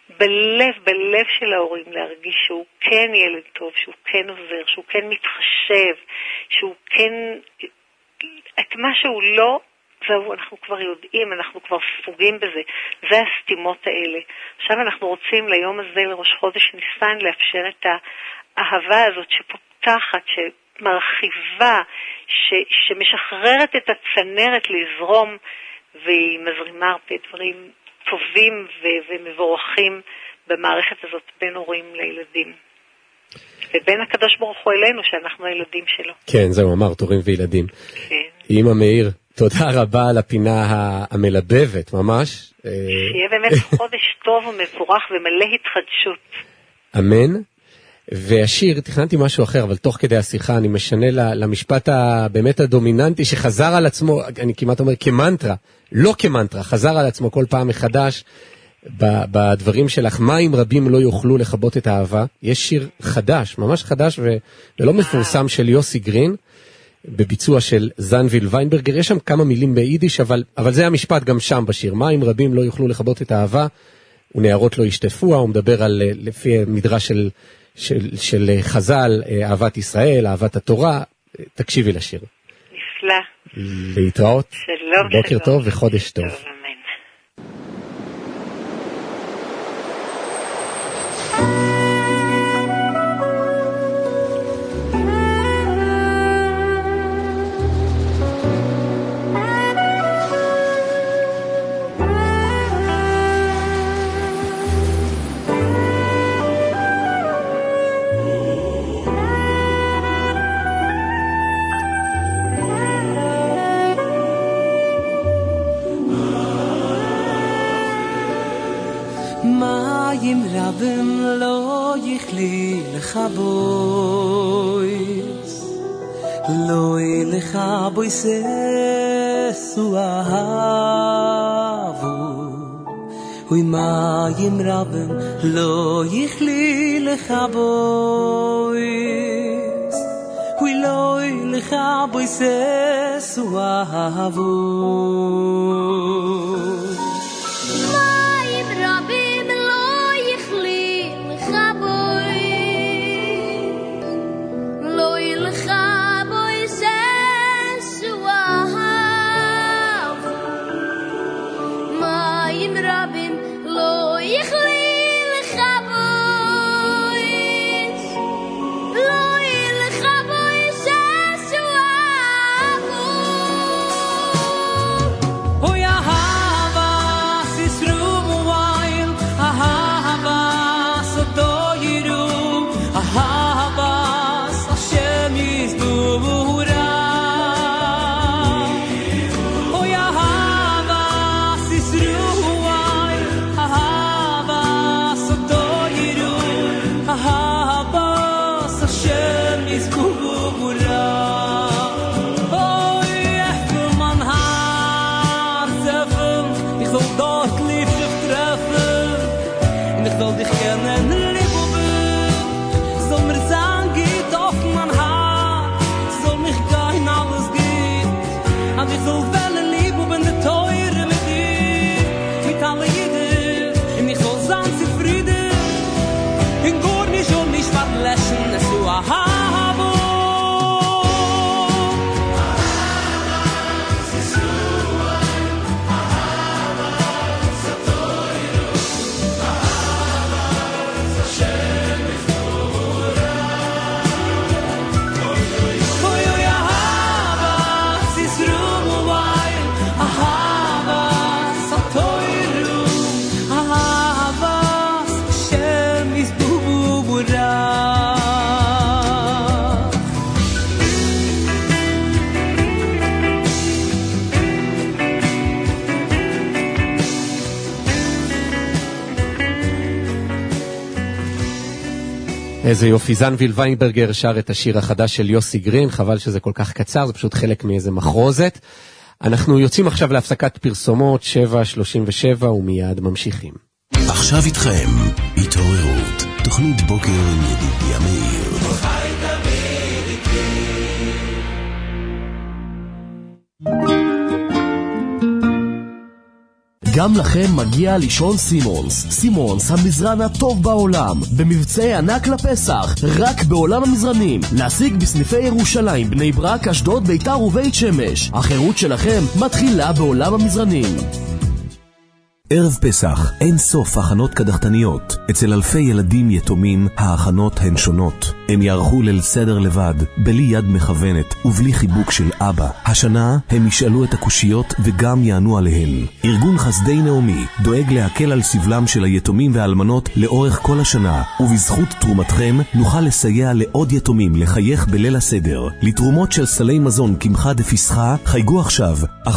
[SPEAKER 7] בלב של ההורים להרגיש שהוא כן ילד טוב, שהוא כן עוזר, שהוא כן מתחשב, שהוא כן, את מה שהוא לא, זהו, אנחנו כבר יודעים, אנחנו כבר ספוגים בזה. זה הסתימות האלה. עכשיו אנחנו רוצים ליום הזה, לראש חודש ניסן, לאפשר את האהבה הזאת שפותחת, מרחיבה, שמשחררת את הצנרת לזרום, והיא מזרימה הרבה דברים טובים ומבורכים במערכת הזאת בין הורים לילדים. ובין הקדוש ברוך הוא אלינו, שאנחנו הילדים שלו.
[SPEAKER 4] כן, זהו, אמרת, הורים וילדים.
[SPEAKER 7] כן.
[SPEAKER 4] אמא מאיר, תודה רבה על הפינה המלבבת, ממש.
[SPEAKER 7] שיהיה באמת חודש טוב ומבורך ומלא התחדשות.
[SPEAKER 4] אמן. והשיר, תכננתי משהו אחר, אבל תוך כדי השיחה אני משנה למשפט באמת הדומיננטי שחזר על עצמו, אני כמעט אומר כמנטרה, לא כמנטרה, חזר על עצמו כל פעם מחדש בדברים שלך, מים רבים לא יוכלו לכבות את האהבה. יש שיר חדש, ממש חדש ולא מפורסם של יוסי גרין, בביצוע של זנביל ויינברגר. יש שם כמה מילים ביידיש, אבל זה המשפט גם שם בשיר, מים רבים לא יוכלו לכבות את האהבה, ונערות לא ישטפוה. הוא מדבר על, לפי מדרש של חז"ל, אהבת ישראל, אהבת התורה. תקשיבי לשיר.
[SPEAKER 7] נפלא.
[SPEAKER 4] להתראות.
[SPEAKER 7] שלום.
[SPEAKER 4] בוקר טוב וחודש טוב.
[SPEAKER 10] מים רבים לא יכלי לכבויס, לא לכבויס אסו אהבו. אוי מים רבים לא יכלי לכבויס, אוי לא לכבויס אסו אהבו. Oh yeah.
[SPEAKER 3] ist Bubura. Oh, ich will mein Herz öffnen, ich soll dort lieb dich treffen, und ich soll dich kennen, lieb und will, soll mir sagen, geht auf mein Herz, soll mich gehen, alles geht, und ich soll wellen, lieb und bin der Teure mit dir, mit alle Jeder, und ich soll sein zufrieden, in Gord nicht und nicht verläschen, es so aha.
[SPEAKER 4] איזה יופי, זנביל ויינברגר שר את השיר החדש של יוסי גרין, חבל שזה כל כך קצר, זה פשוט חלק מאיזה מחרוזת. אנחנו יוצאים עכשיו להפסקת פרסומות, 7:37 ומיד ממשיכים.
[SPEAKER 1] עכשיו איתכם, התעוררות, תוכנית בוקר עם ידידיה מאיר.
[SPEAKER 2] גם לכם מגיע לישון סימונס. סימונס, המזרן הטוב בעולם. במבצעי ענק לפסח, רק בעולם המזרנים. להשיג בסניפי ירושלים, בני ברק, אשדוד, ביתר ובית שמש. החירות שלכם מתחילה בעולם המזרנים.
[SPEAKER 1] ערב פסח, אין סוף הכנות קדחתניות. אצל אלפי ילדים יתומים, ההכנות הן שונות. הם יערכו ליל סדר לבד, בלי יד מכוונת ובלי חיבוק של אבא. השנה הם ישאלו את הקושיות וגם יענו עליהן. ארגון חסדי נעמי דואג להקל על סבלם של היתומים והאלמנות לאורך כל השנה, ובזכות תרומתכם נוכל לסייע לעוד יתומים לחייך בליל הסדר. לתרומות של סלי מזון קמחה דפסחה, חייגו עכשיו 1-800-6-777-777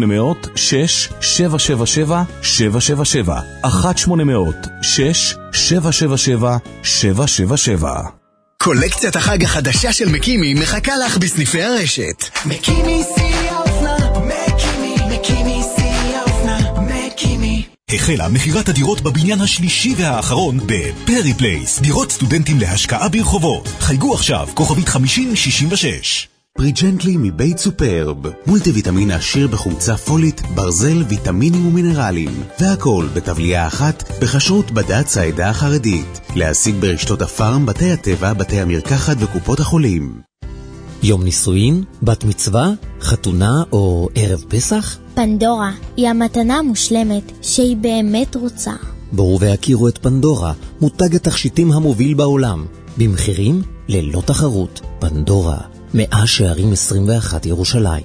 [SPEAKER 1] 1-800-6-777-777.
[SPEAKER 15] קולקציית החג החדשה של מקימי מחכה לך בסניפי הרשת.
[SPEAKER 10] מקימי שיא האופנה, מקימי שיא האופנה, מקימי.
[SPEAKER 1] החלה מחירת הדירות בבניין השלישי והאחרון בפרי פלייס. דירות סטודנטים להשקעה ברחובות. חייגו עכשיו, כוכבית 5066. פריג'נטלי מבית סופרב, מולטי ויטמין עשיר בחומצה פולית, ברזל, ויטמינים ומינרלים, והכל בתבליעה אחת בחשרות בד"ץ העדה החרדית. להשיג ברשתות הפארם, בתי הטבע, בתי המרקחת וקופות החולים.
[SPEAKER 22] יום נישואין, בת מצווה, חתונה או ערב פסח?
[SPEAKER 16] פנדורה היא המתנה המושלמת שהיא באמת רוצה.
[SPEAKER 22] בואו והכירו את פנדורה, מותג התכשיטים המוביל בעולם, במחירים ללא תחרות. פנדורה, 100 שערים 21 ירושלים.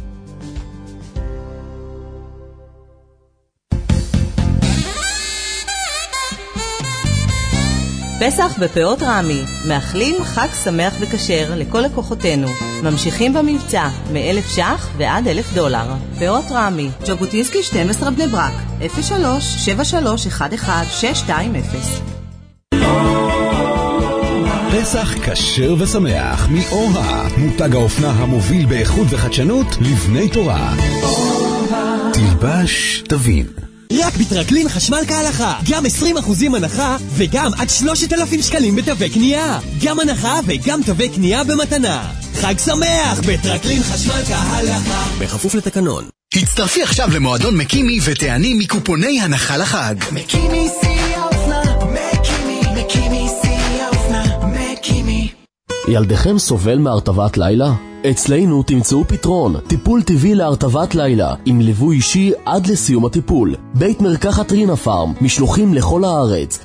[SPEAKER 14] פסח בפאות רמי, מאחלים חג שמח וכשר לכל לקוחותינו. ממשיכים במבצע מ1,000 ש"ח ועד $1,000. פאות רמי, ז'בוטינסקי 12 בני ברק, 03-7311-620.
[SPEAKER 1] פסח כשר ושמח מאוהה, מותג האופנה המוביל באיכות וחדשנות לבני תורה. תלבש תבין.
[SPEAKER 17] רק בטרקלין חשמל כהלכה, גם 20% הנחה וגם עד 3,000 שקלים בתווי קנייה. גם הנחה וגם תווי קנייה במתנה. חג שמח בטרקלין חשמל כהלכה,
[SPEAKER 15] בכפוף לתקנון. הצטרפי עכשיו למועדון מקימי ותעני מקופוני הנחה לחג.
[SPEAKER 10] מקימי שיא האופנה, מקימי שיא האופנה, מקימי.
[SPEAKER 2] ילדכם סובל מהרטבת לילה? אצלנו תמצאו פתרון, טיפול טבעי להרטבת לילה, עם ליווי אישי עד לסיום הטיפול. בית מרקחת רינה פארם, משלוחים לכל הארץ,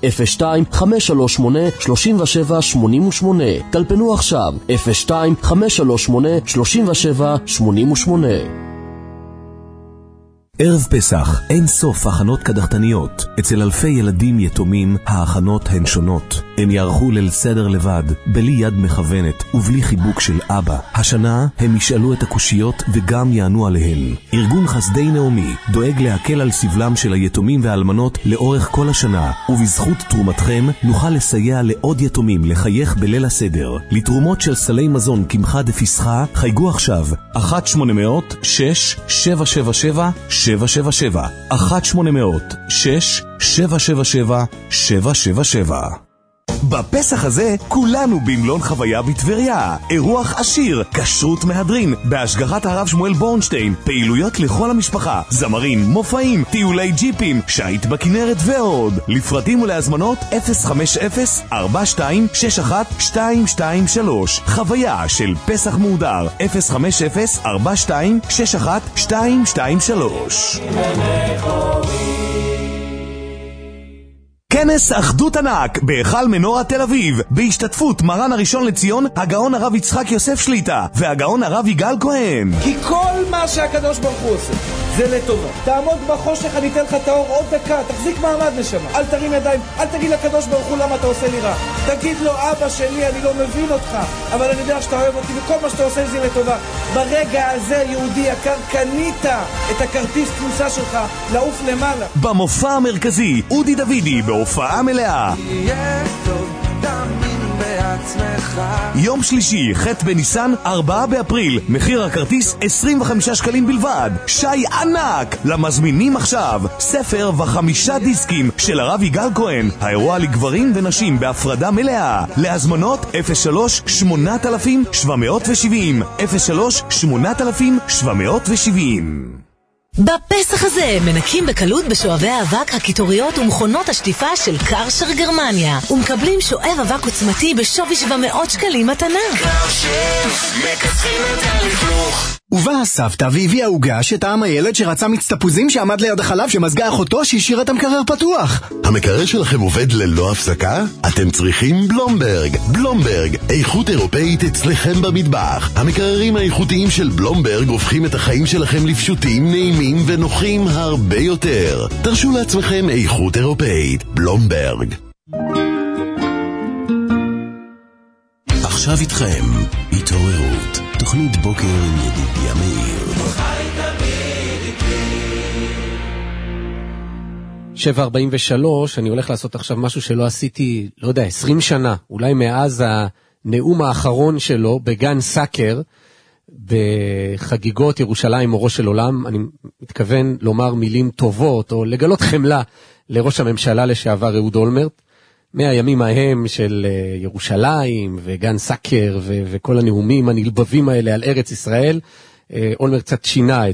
[SPEAKER 2] 02-538-3788. טלפנו עכשיו, 02-538-3788.
[SPEAKER 1] ערב פסח, אין סוף הכנות קדחתניות. אצל אלפי ילדים יתומים, ההכנות הן שונות. הם יערכו ליל סדר לבד, בלי יד מכוונת ובלי חיבוק של אבא. השנה הם ישאלו את הקושיות וגם יענו עליהן. ארגון חסדי נעמי דואג להקל על סבלם של היתומים והאלמנות לאורך כל השנה, ובזכות תרומתכם נוכל לסייע לעוד יתומים לחייך בליל הסדר. לתרומות של סלי מזון קמחה דפסחה, חייגו עכשיו 1-800-6-777-777 1-800-6-777-777. בפסח הזה כולנו במלון חוויה בטבריה. אירוח עשיר, כשרות מהדרין, בהשגחת הרב שמואל בורנשטיין, פעילויות לכל המשפחה, זמרים, מופעים, טיולי ג'יפים, שייט בכנרת ועוד. לפרטים ולהזמנות 050-4261-223. חוויה של פסח מהודר 050-4261-223. כנס אחדות ענק בהיכל מנורה תל אביב, בהשתתפות מרן הראשון לציון הגאון הרב יצחק יוסף שליטה והגאון הרב יגאל כהן.
[SPEAKER 5] כי כל מה שהקדוש ברוך הוא עושה זה לטובה. תעמוד בחושך, אני אתן לך את האור עוד דקה, תחזיק מעמד נשמה, אל תרים ידיים, אל תגיד לקדוש ברוך הוא למה אתה עושה לי רע. תגיד לו, אבא שלי, אני לא מבין אותך, אבל אני יודע שאתה אוהב אותי וכל מה שאתה עושה זה לטובה. ברגע הזה, יהודי יקר, קנית את הכרטיס כניסה שלך לעוף למעלה.
[SPEAKER 1] במופע המרכזי, אודי דוידי בהופעה מלאה. יום שלישי, ח' בניסן, 4 באפריל, מחיר הכרטיס 25 שקלים בלבד. שי ענק למזמינים עכשיו, ספר ו5 דיסקים של הרב יגאל כהן, האירוע לגברים ונשים בהפרדה מלאה. להזמנות 03-8070 03-8070.
[SPEAKER 6] בפסח הזה מנקים בקלות בשואבי האבק, הקיטוריות ומכונות השטיפה של קרשר גרמניה, ומקבלים שואב אבק עוצמתי בשווי 700 שקלים מתנה.
[SPEAKER 10] קרשר, מקצרים את הלכלוך.
[SPEAKER 15] ובאה הסבתא והביאה עוגה שטעם הילד שרצה מיץ תפוזים שעמד ליד החלב שמזגה אחותו שהשאירה את המקרר פתוח.
[SPEAKER 23] המקרר שלכם עובד ללא הפסקה? אתם צריכים בלומברג. בלומברג, איכות אירופאית אצלכם במטבח. המקררים האיכותיים של בלומברג הופכים את החיים שלכם לפשוטים, נעימים ונוחים הרבה יותר. תרשו לעצמכם איכות אירופאית. בלומברג.
[SPEAKER 1] עכשיו איתכם, התעוררות. תוכנית בוקר עם ידידיה מאיר.
[SPEAKER 4] 7:43, אני הולך לעשות עכשיו משהו שלא עשיתי, לא יודע, 20 שנה, אולי מאז הנאום האחרון שלו בגן סאקר, בחגיגות ירושלים אורו של עולם. אני מתכוון לומר מילים טובות, או לגלות חמלה לראש הממשלה לשעבר אהוד אולמרט, מהימים ההם של ירושלים וגן סאקר וכל הנאומים הנלבבים האלה על ארץ ישראל. אולמרט קצת שינה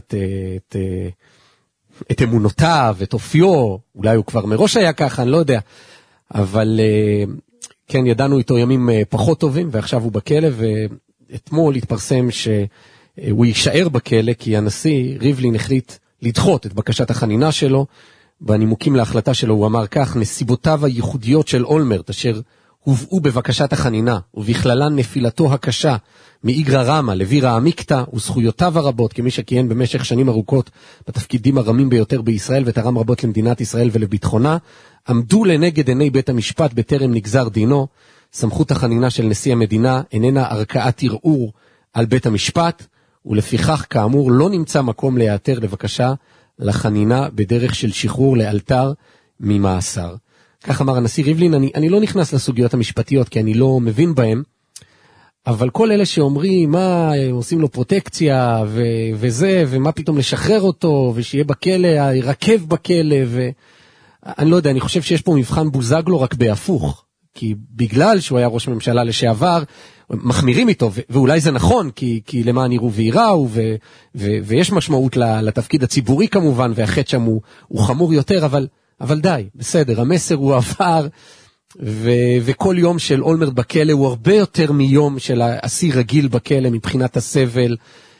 [SPEAKER 4] את אמונותיו, את אופיו, אולי הוא כבר מראש היה ככה, אני לא יודע, אבל כן, ידענו איתו ימים פחות טובים, ועכשיו הוא בכלא, ואתמול התפרסם שהוא יישאר בכלא, כי הנשיא ריבלין החליט לדחות את בקשת החנינה שלו. בנימוקים להחלטה שלו הוא אמר כך: נסיבותיו הייחודיות של אולמרט אשר הובאו בבקשת החנינה, ובכללן נפילתו הקשה מאיגרא רמא לבירא עמיקתא, וזכויותיו הרבות כמי שכיהן במשך שנים ארוכות בתפקידים הרמים ביותר בישראל ותרם רבות למדינת ישראל ולביטחונה, עמדו לנגד עיני בית המשפט בטרם נגזר דינו. סמכות החנינה של נשיא המדינה איננה ערכאת ערעור על בית המשפט, ולפיכך כאמור לא נמצא מקום להיעתר לבקשה לחנינה בדרך של שחרור לאלתר ממאסר. כך אמר הנשיא ריבלין. אני לא נכנס לסוגיות המשפטיות כי אני לא מבין בהם, אבל כל אלה שאומרים מה עושים לו פרוטקציה וזה, ומה פתאום לשחרר אותו ושיהיה בכלא, ירכב בכלא, ואני לא יודע, אני חושב שיש פה מבחן בוזגלו רק בהפוך, כי בגלל שהוא היה ראש ממשלה לשעבר מחמירים איתו, ואולי זה נכון, כי למען יראו וייראו, ויש משמעות לתפקיד הציבורי כמובן, והחטא שם הוא חמור יותר, אבל די, בסדר, המסר הוא עבר, וכל יום של אולמרט בכלא הוא הרבה יותר מיום של האסיר רגיל בכלא מבחינת הסבל,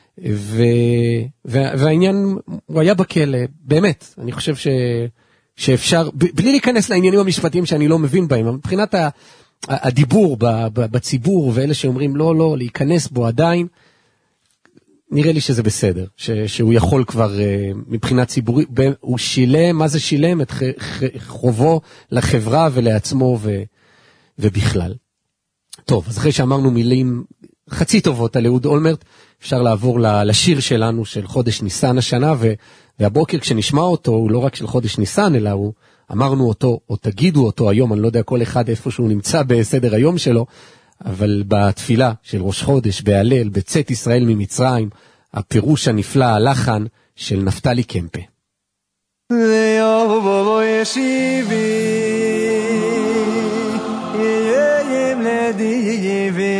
[SPEAKER 4] והעניין, הוא היה בכלא, באמת, אני חושב שאפשר, בלי להיכנס לעניינים המשפטיים שאני לא מבין בהם, מבחינת הדיבור בציבור, ואלה שאומרים לא, להיכנס בו עדיין, נראה לי שזה בסדר, שהוא יכול כבר מבחינה ציבורית, הוא שילם, מה זה שילם? את חובו לחברה ולעצמו ובכלל. טוב, אז אחרי שאמרנו מילים חצי טובות על אהוד אולמרט, אפשר לעבור לשיר שלנו של חודש ניסן השנה, והבוקר כשנשמע אותו, הוא לא רק של חודש ניסן, אלא הוא אמרנו אותו, או תגידו אותו היום, אני לא יודע כל אחד איפה שהוא נמצא בסדר היום שלו, אבל בתפילה של ראש חודש, בהלל, בצאת ישראל ממצרים, הפירוש הנפלא, הלחן של נפתלי קמפה.
[SPEAKER 3] ויאהבו ישיבי, ייים לדיבי,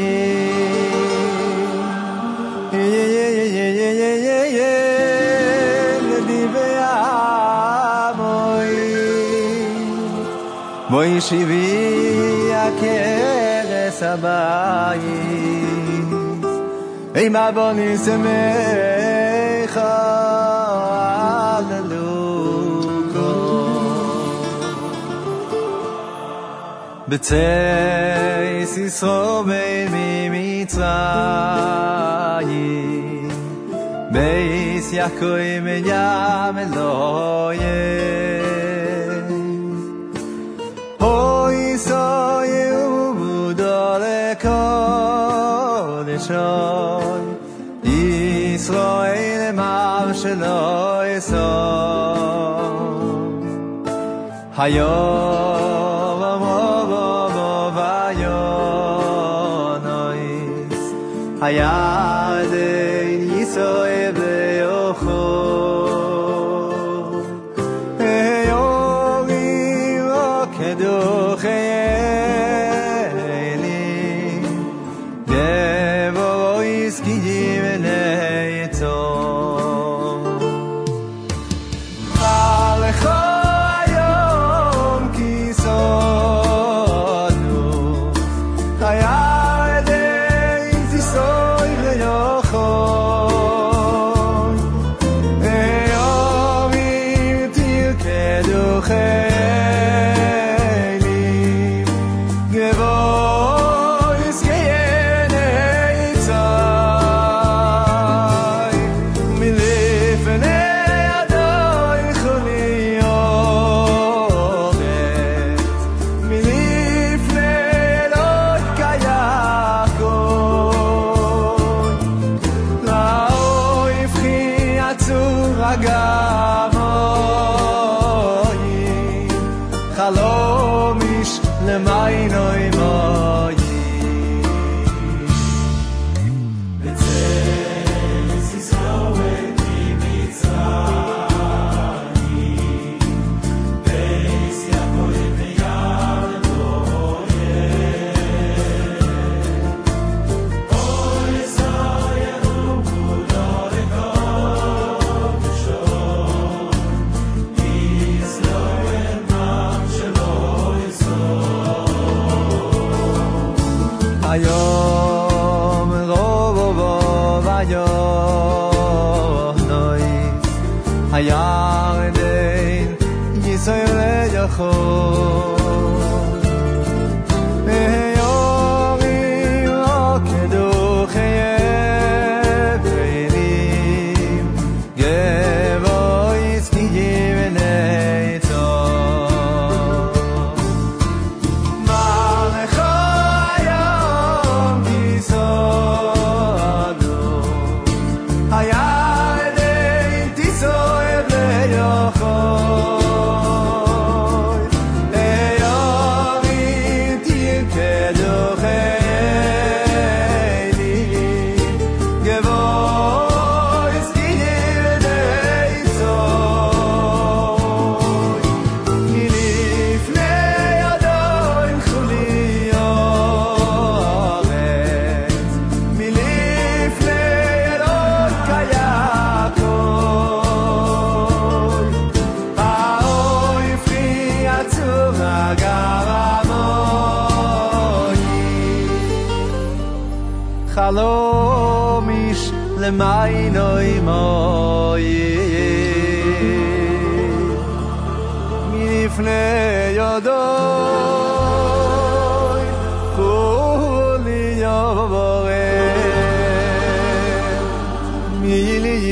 [SPEAKER 3] בואי שיבי הכרס הבית אימה בוני שמחה הללוקו בצייס ישראל ממצרים בייס יעקב מים אלוהים Hoy soy ubudo lekhodeshon Yisrael mam shelo eson Hayom vayonois Hayadein Yisrael beyocho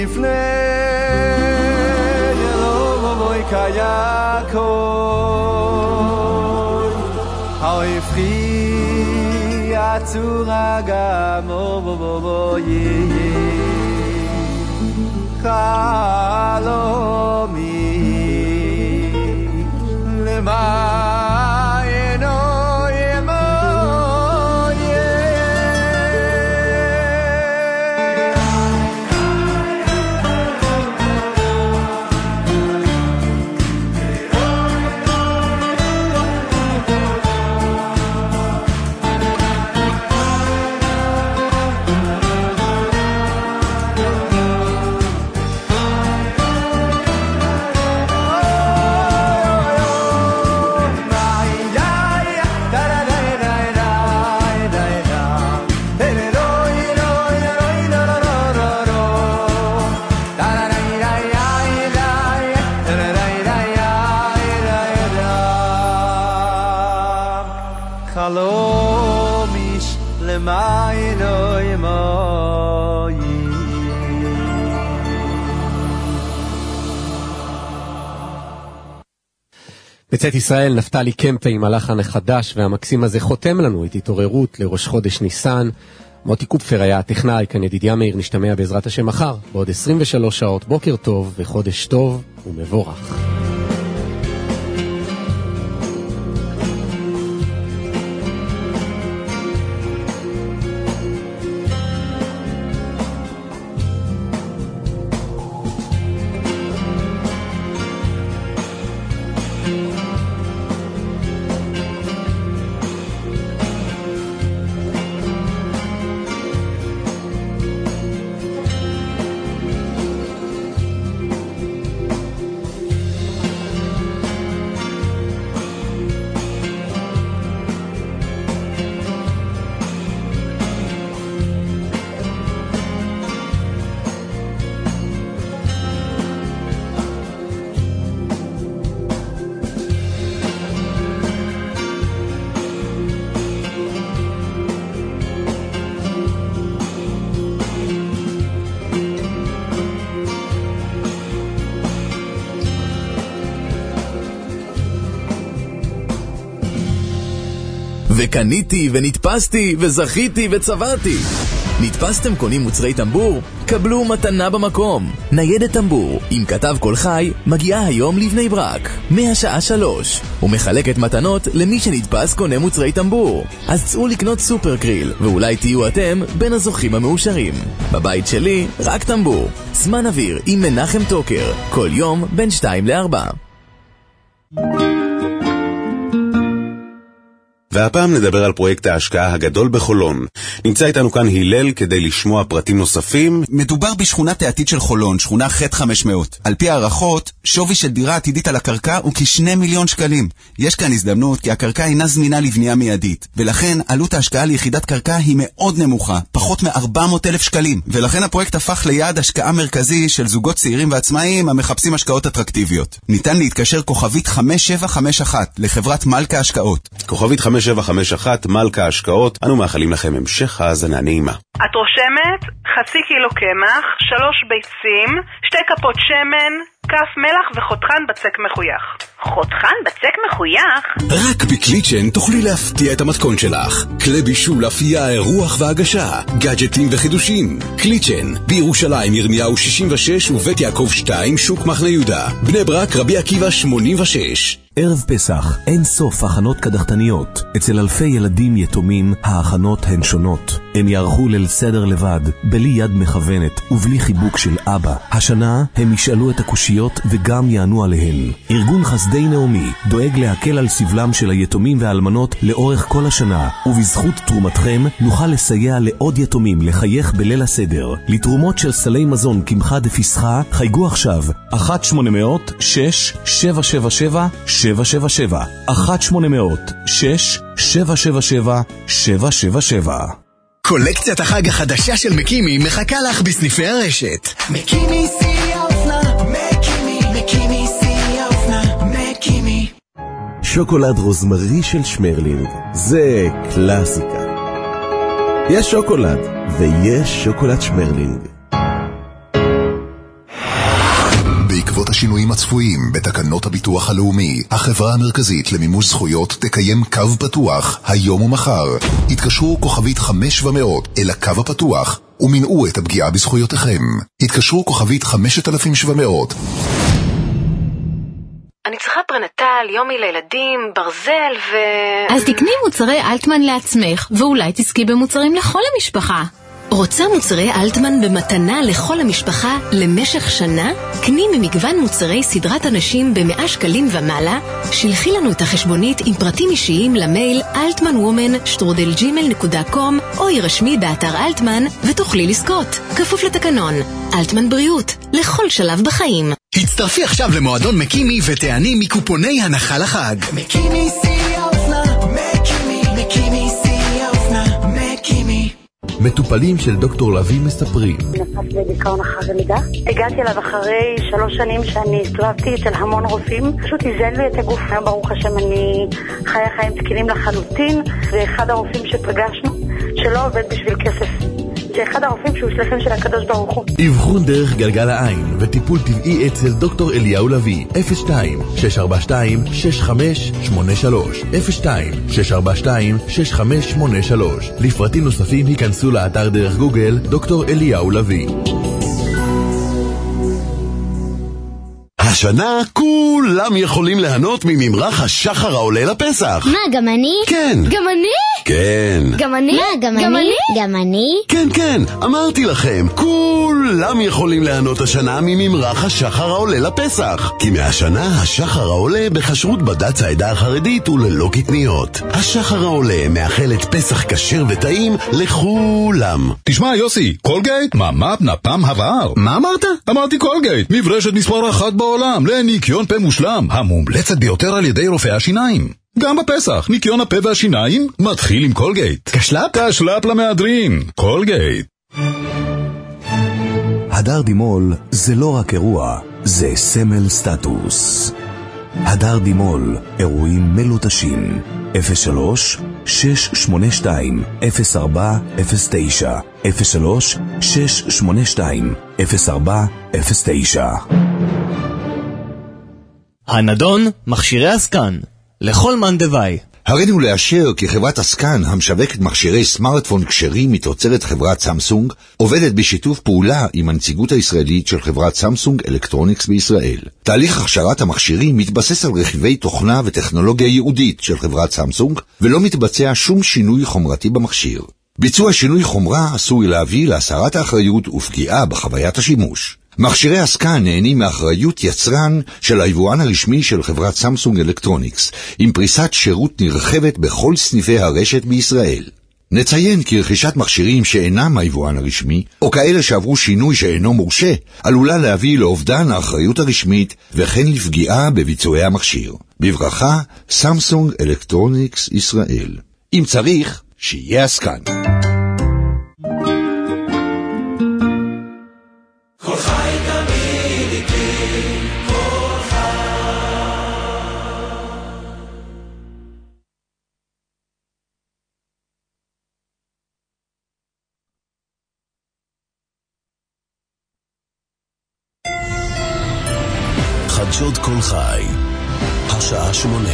[SPEAKER 9] לפני אלוהו בוי קייכוי ההפכי הצורה גם בוי חלומי למענו חלומיש למענו ימוי.
[SPEAKER 4] בצאת ישראל נפתלי קמפה עם הלחן החדש והמקסים הזה חותם לנו את התעוררות לראש חודש ניסן. מוטי קופפר היה הטכנאי, כאן ידידיה מאיר, נשתמע בעזרת השם מחר בעוד 23 שעות. בוקר טוב וחודש טוב ומבורך.
[SPEAKER 1] וקניתי ונתפסתי וזכיתי וצבעתי. נתפסתם קונים מוצרי טמבור? קבלו מתנה במקום. ניידת טמבור עם כתב כל חי מגיעה היום לבני ברק מהשעה 3 ומחלקת מתנות למי שנתפס קונה מוצרי טמבור. אז צאו לקנות סופר קריל ואולי תהיו אתם בין הזוכים המאושרים. בבית שלי רק טמבור. זמן אוויר עם מנחם טוקר כל יום בין 2 ל-4.
[SPEAKER 11] והפעם נדבר על פרויקט ההשקעה הגדול בחולון. נמצא איתנו כאן הלל כדי לשמוע פרטים נוספים.
[SPEAKER 1] מדובר בשכונת העתיד של חולון, שכונה ח'500. על פי הערכות, שווי של דירה עתידית על הקרקע הוא כ2 מיליון שקלים. יש כאן הזדמנות כי הקרקע אינה זמינה לבנייה מיידית, ולכן עלות ההשקעה ליחידת קרקע היא מאוד נמוכה, פחות מ-400,000 שקלים. ולכן הפרויקט הפך ליעד השקעה מרכזי של זוגות צעירים ועצמאיים המחפשים השקעות אטרקטיביות. ניתן להתקשר כוכבית 5751 לחברת מלכה השקעות.
[SPEAKER 11] כוכבית 5751 מלכה השקעות. אנו מאחלים לכם המשך האזנה נעימה.
[SPEAKER 13] את רושמת חצי קילו קמח, 3 ביצים, 2 כפות שמן, כף מלח וחותכן בצק מחוייך.
[SPEAKER 24] חותכן בצק מחוייך?
[SPEAKER 1] רק בקליצ'ן תוכלי להפתיע את המתכון שלך. כלי בישול, אפייה, אירוח והגשה, גאדג'טים וחידושים. קליצ'ן, בירושלים ירמיהו 66 ובית יעקב 2 שוק מחנה יהודה. בני ברק רבי עקיבא 86.
[SPEAKER 2] ערב פסח, אין סוף הכנות קדחתניות. אצל אלפי ילדים יתומים, ההכנות הן שונות. הם יערכו ליל סדר לבד, בלי יד מכוונת ובלי חיבוק של אבא. השנה הם ישאלו את הקושיות וגם יענו עליהן. ארגון חסדי נעמי דואג להקל על סבלם של היתומים והאלמנות לאורך כל השנה, ובזכות תרומתכם נוכל לסייע לעוד יתומים לחייך בליל הסדר. לתרומות של סלי מזון קמחה דפסחה, חייגו עכשיו 1-800-6-777-777 1-800-6-777-777.
[SPEAKER 15] קולקציית החג החדשה של מקימי מחכה לך בסניפי הרשת.
[SPEAKER 10] מקימי שיא האופנה, מקימי שיא האופנה, מקימי.
[SPEAKER 21] שוקולד רוזמרי של שמרלינג, זה קלאסיקה. יש שוקולד ויש שוקולד שמרלינג.
[SPEAKER 8] בעקבות השינויים הצפויים בתקנות הביטוח הלאומי, החברה המרכזית למימוש זכויות תקיים קו פתוח היום ומחר. התקשרו כוכבית 500 אל הקו הפתוח ומנעו את הפגיעה בזכויותיכם. התקשרו כוכבית 5700.
[SPEAKER 12] אני צריכה פרנטל, יומי לילדים, ברזל
[SPEAKER 6] אז תקני מוצרי אלטמן לעצמך, ואולי תזכי במוצרים לכל המשפחה. רוצה מוצרי אלטמן במתנה לכל המשפחה למשך שנה? קני ממגוון מוצרי סדרת אנשים ב100 שקלים ומעלה, שלחי לנו את החשבונית עם פרטים אישיים למייל altmanwoman@gmail.com או ירשמי באתר אלטמן ותוכלי לזכות. כפוף לתקנון. אלטמן בריאות, לכל שלב בחיים.
[SPEAKER 15] הצטרפי עכשיו למועדון מקימי ותעני מקופוני הנחה לחג.
[SPEAKER 10] מקימי שיא האופנה, מקימי שיא האופנה, מקימי.
[SPEAKER 18] מטופלים של דוקטור לוי מספרים.
[SPEAKER 19] נפס בדיכאון אחרי לידה. הגעתי אליו אחרי 3 שנים שאני הסתובבתי אצל המון רופאים. פשוט איזן לי את הגוף. היום ברוך השם אני חיה חיים תקינים לחלוטין. ואחד הרופאים שפגשנו שלא עובד בשביל כסף. זה אחד הרופאים שהוא שליחים של הקדוש ברוך הוא.
[SPEAKER 18] אבחון דרך גלגל העין וטיפול טבעי אצל דוקטור אליהו לוי. 02-642-6583 02-642-6583. לפרטים נוספים היכנסו לאתר דרך גוגל דוקטור אליהו לוי.
[SPEAKER 23] השנה כולם יכולים ליהנות מממרח השחר העולה לפסח.
[SPEAKER 16] מה, גם אני?
[SPEAKER 23] כן.
[SPEAKER 16] גם אני?
[SPEAKER 23] כן.
[SPEAKER 16] גם אני? מה, גם אני? גם אני?
[SPEAKER 23] כן, כן, אמרתי לכם, כולם יכולים ליהנות השנה מממרח השחר העולה לפסח. כי מהשנה השחר העולה בכשרות בד"ץ העדה החרדית וללא קטניות. השחר העולה מאחל את פסח כשר וטעים לכולם.
[SPEAKER 25] תשמע יוסי, קולגייט, ממ"פ נפם הבהר.
[SPEAKER 23] מה אמרת?
[SPEAKER 25] אמרתי קולגייט, מברשת מספר 1 בעולם לניקיון פה מושלם, המומלצת ביותר על ידי רופאי השיניים. גם בפסח, ניקיון הפה והשיניים מתחיל עם קולגייט.
[SPEAKER 23] קשלאפ?
[SPEAKER 25] קשלאפ למהדרין, קולגייט.
[SPEAKER 26] הדר דימול זה לא רק אירוע, זה סמל סטטוס. הדר דימול, אירועים מלוטשים. 03-682-0409 03-682-0409.
[SPEAKER 27] הנדון, מכשירי הסקן, לכל מן דווי.
[SPEAKER 28] הרינו לאשר כי חברת הסקן המשווקת מכשירי סמארטפון כשרים מתוצרת חברת סמסונג עובדת בשיתוף פעולה עם הנציגות הישראלית של חברת סמסונג אלקטרוניקס בישראל. תהליך הכשרת המכשירים מתבסס על רכיבי תוכנה וטכנולוגיה ייעודית של חברת סמסונג ולא מתבצע שום שינוי חומרתי במכשיר. ביצוע שינוי חומרה עשוי להביא להסרת האחריות ופגיעה בחוויית השימוש. מכשירי הסקן נהנים מאחריות יצרן של היבואן הרשמי של חברת סמסונג אלקטרוניקס, עם פריסת שירות נרחבת בכל סניפי הרשת בישראל. נציין כי רכישת מכשירים שאינם היבואן הרשמי, או כאלה שעברו שינוי שאינו מורשה, עלולה להביא לאובדן האחריות הרשמית וכן לפגיעה בביצועי המכשיר. בברכה, סמסונג אלקטרוניקס ישראל. אם צריך, שיהיה הסקן.
[SPEAKER 2] חדשות כל חי, השעה 8.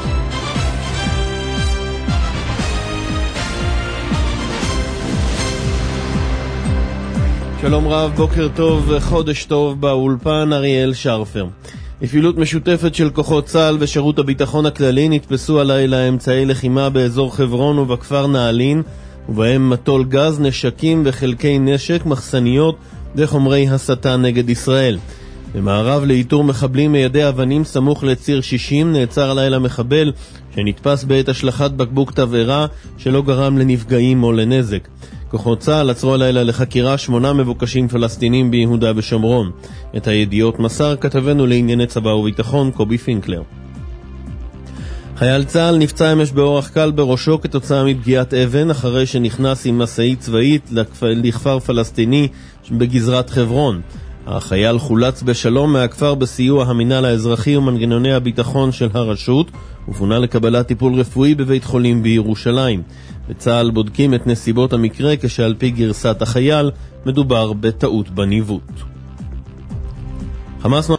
[SPEAKER 29] שלום רב, בוקר טוב, חודש טוב באולפן, אריאל שרפר. בפעילות משותפת של כוחות צה"ל ושירות הביטחון הכללי נתפסו הלילה אמצעי לחימה באזור חברון ובכפר נעלין, ובהם מטול גז, נשקים וחלקי נשק, מחסניות וחומרי הסתה נגד ישראל. במערב לאיתור מחבלים מידי אבנים סמוך לציר 60 נעצר הלילה מחבל שנתפס בעת השלכת בקבוק תבערה שלא גרם לנפגעים או לנזק. כוחות צה"ל עצרו הלילה לחקירה 8 מבוקשים פלסטינים ביהודה ושומרון. את הידיעות מסר כתבנו לענייני צבא וביטחון קובי פינקלר. חייל צה"ל נפצע אמש באורח קל בראשו כתוצאה מפגיעת אבן אחרי שנכנס עם משאית צבאית לכפר פלסטיני בגזרת חברון. החייל חולץ בשלום מהכפר בסיוע המינהל האזרחי ומנגנוני הביטחון של הרשות ופונה לקבלת טיפול רפואי בבית חולים בירושלים. בצה"ל בודקים את נסיבות המקרה כשעל פי גרסת החייל מדובר בטעות בניווט. חמאס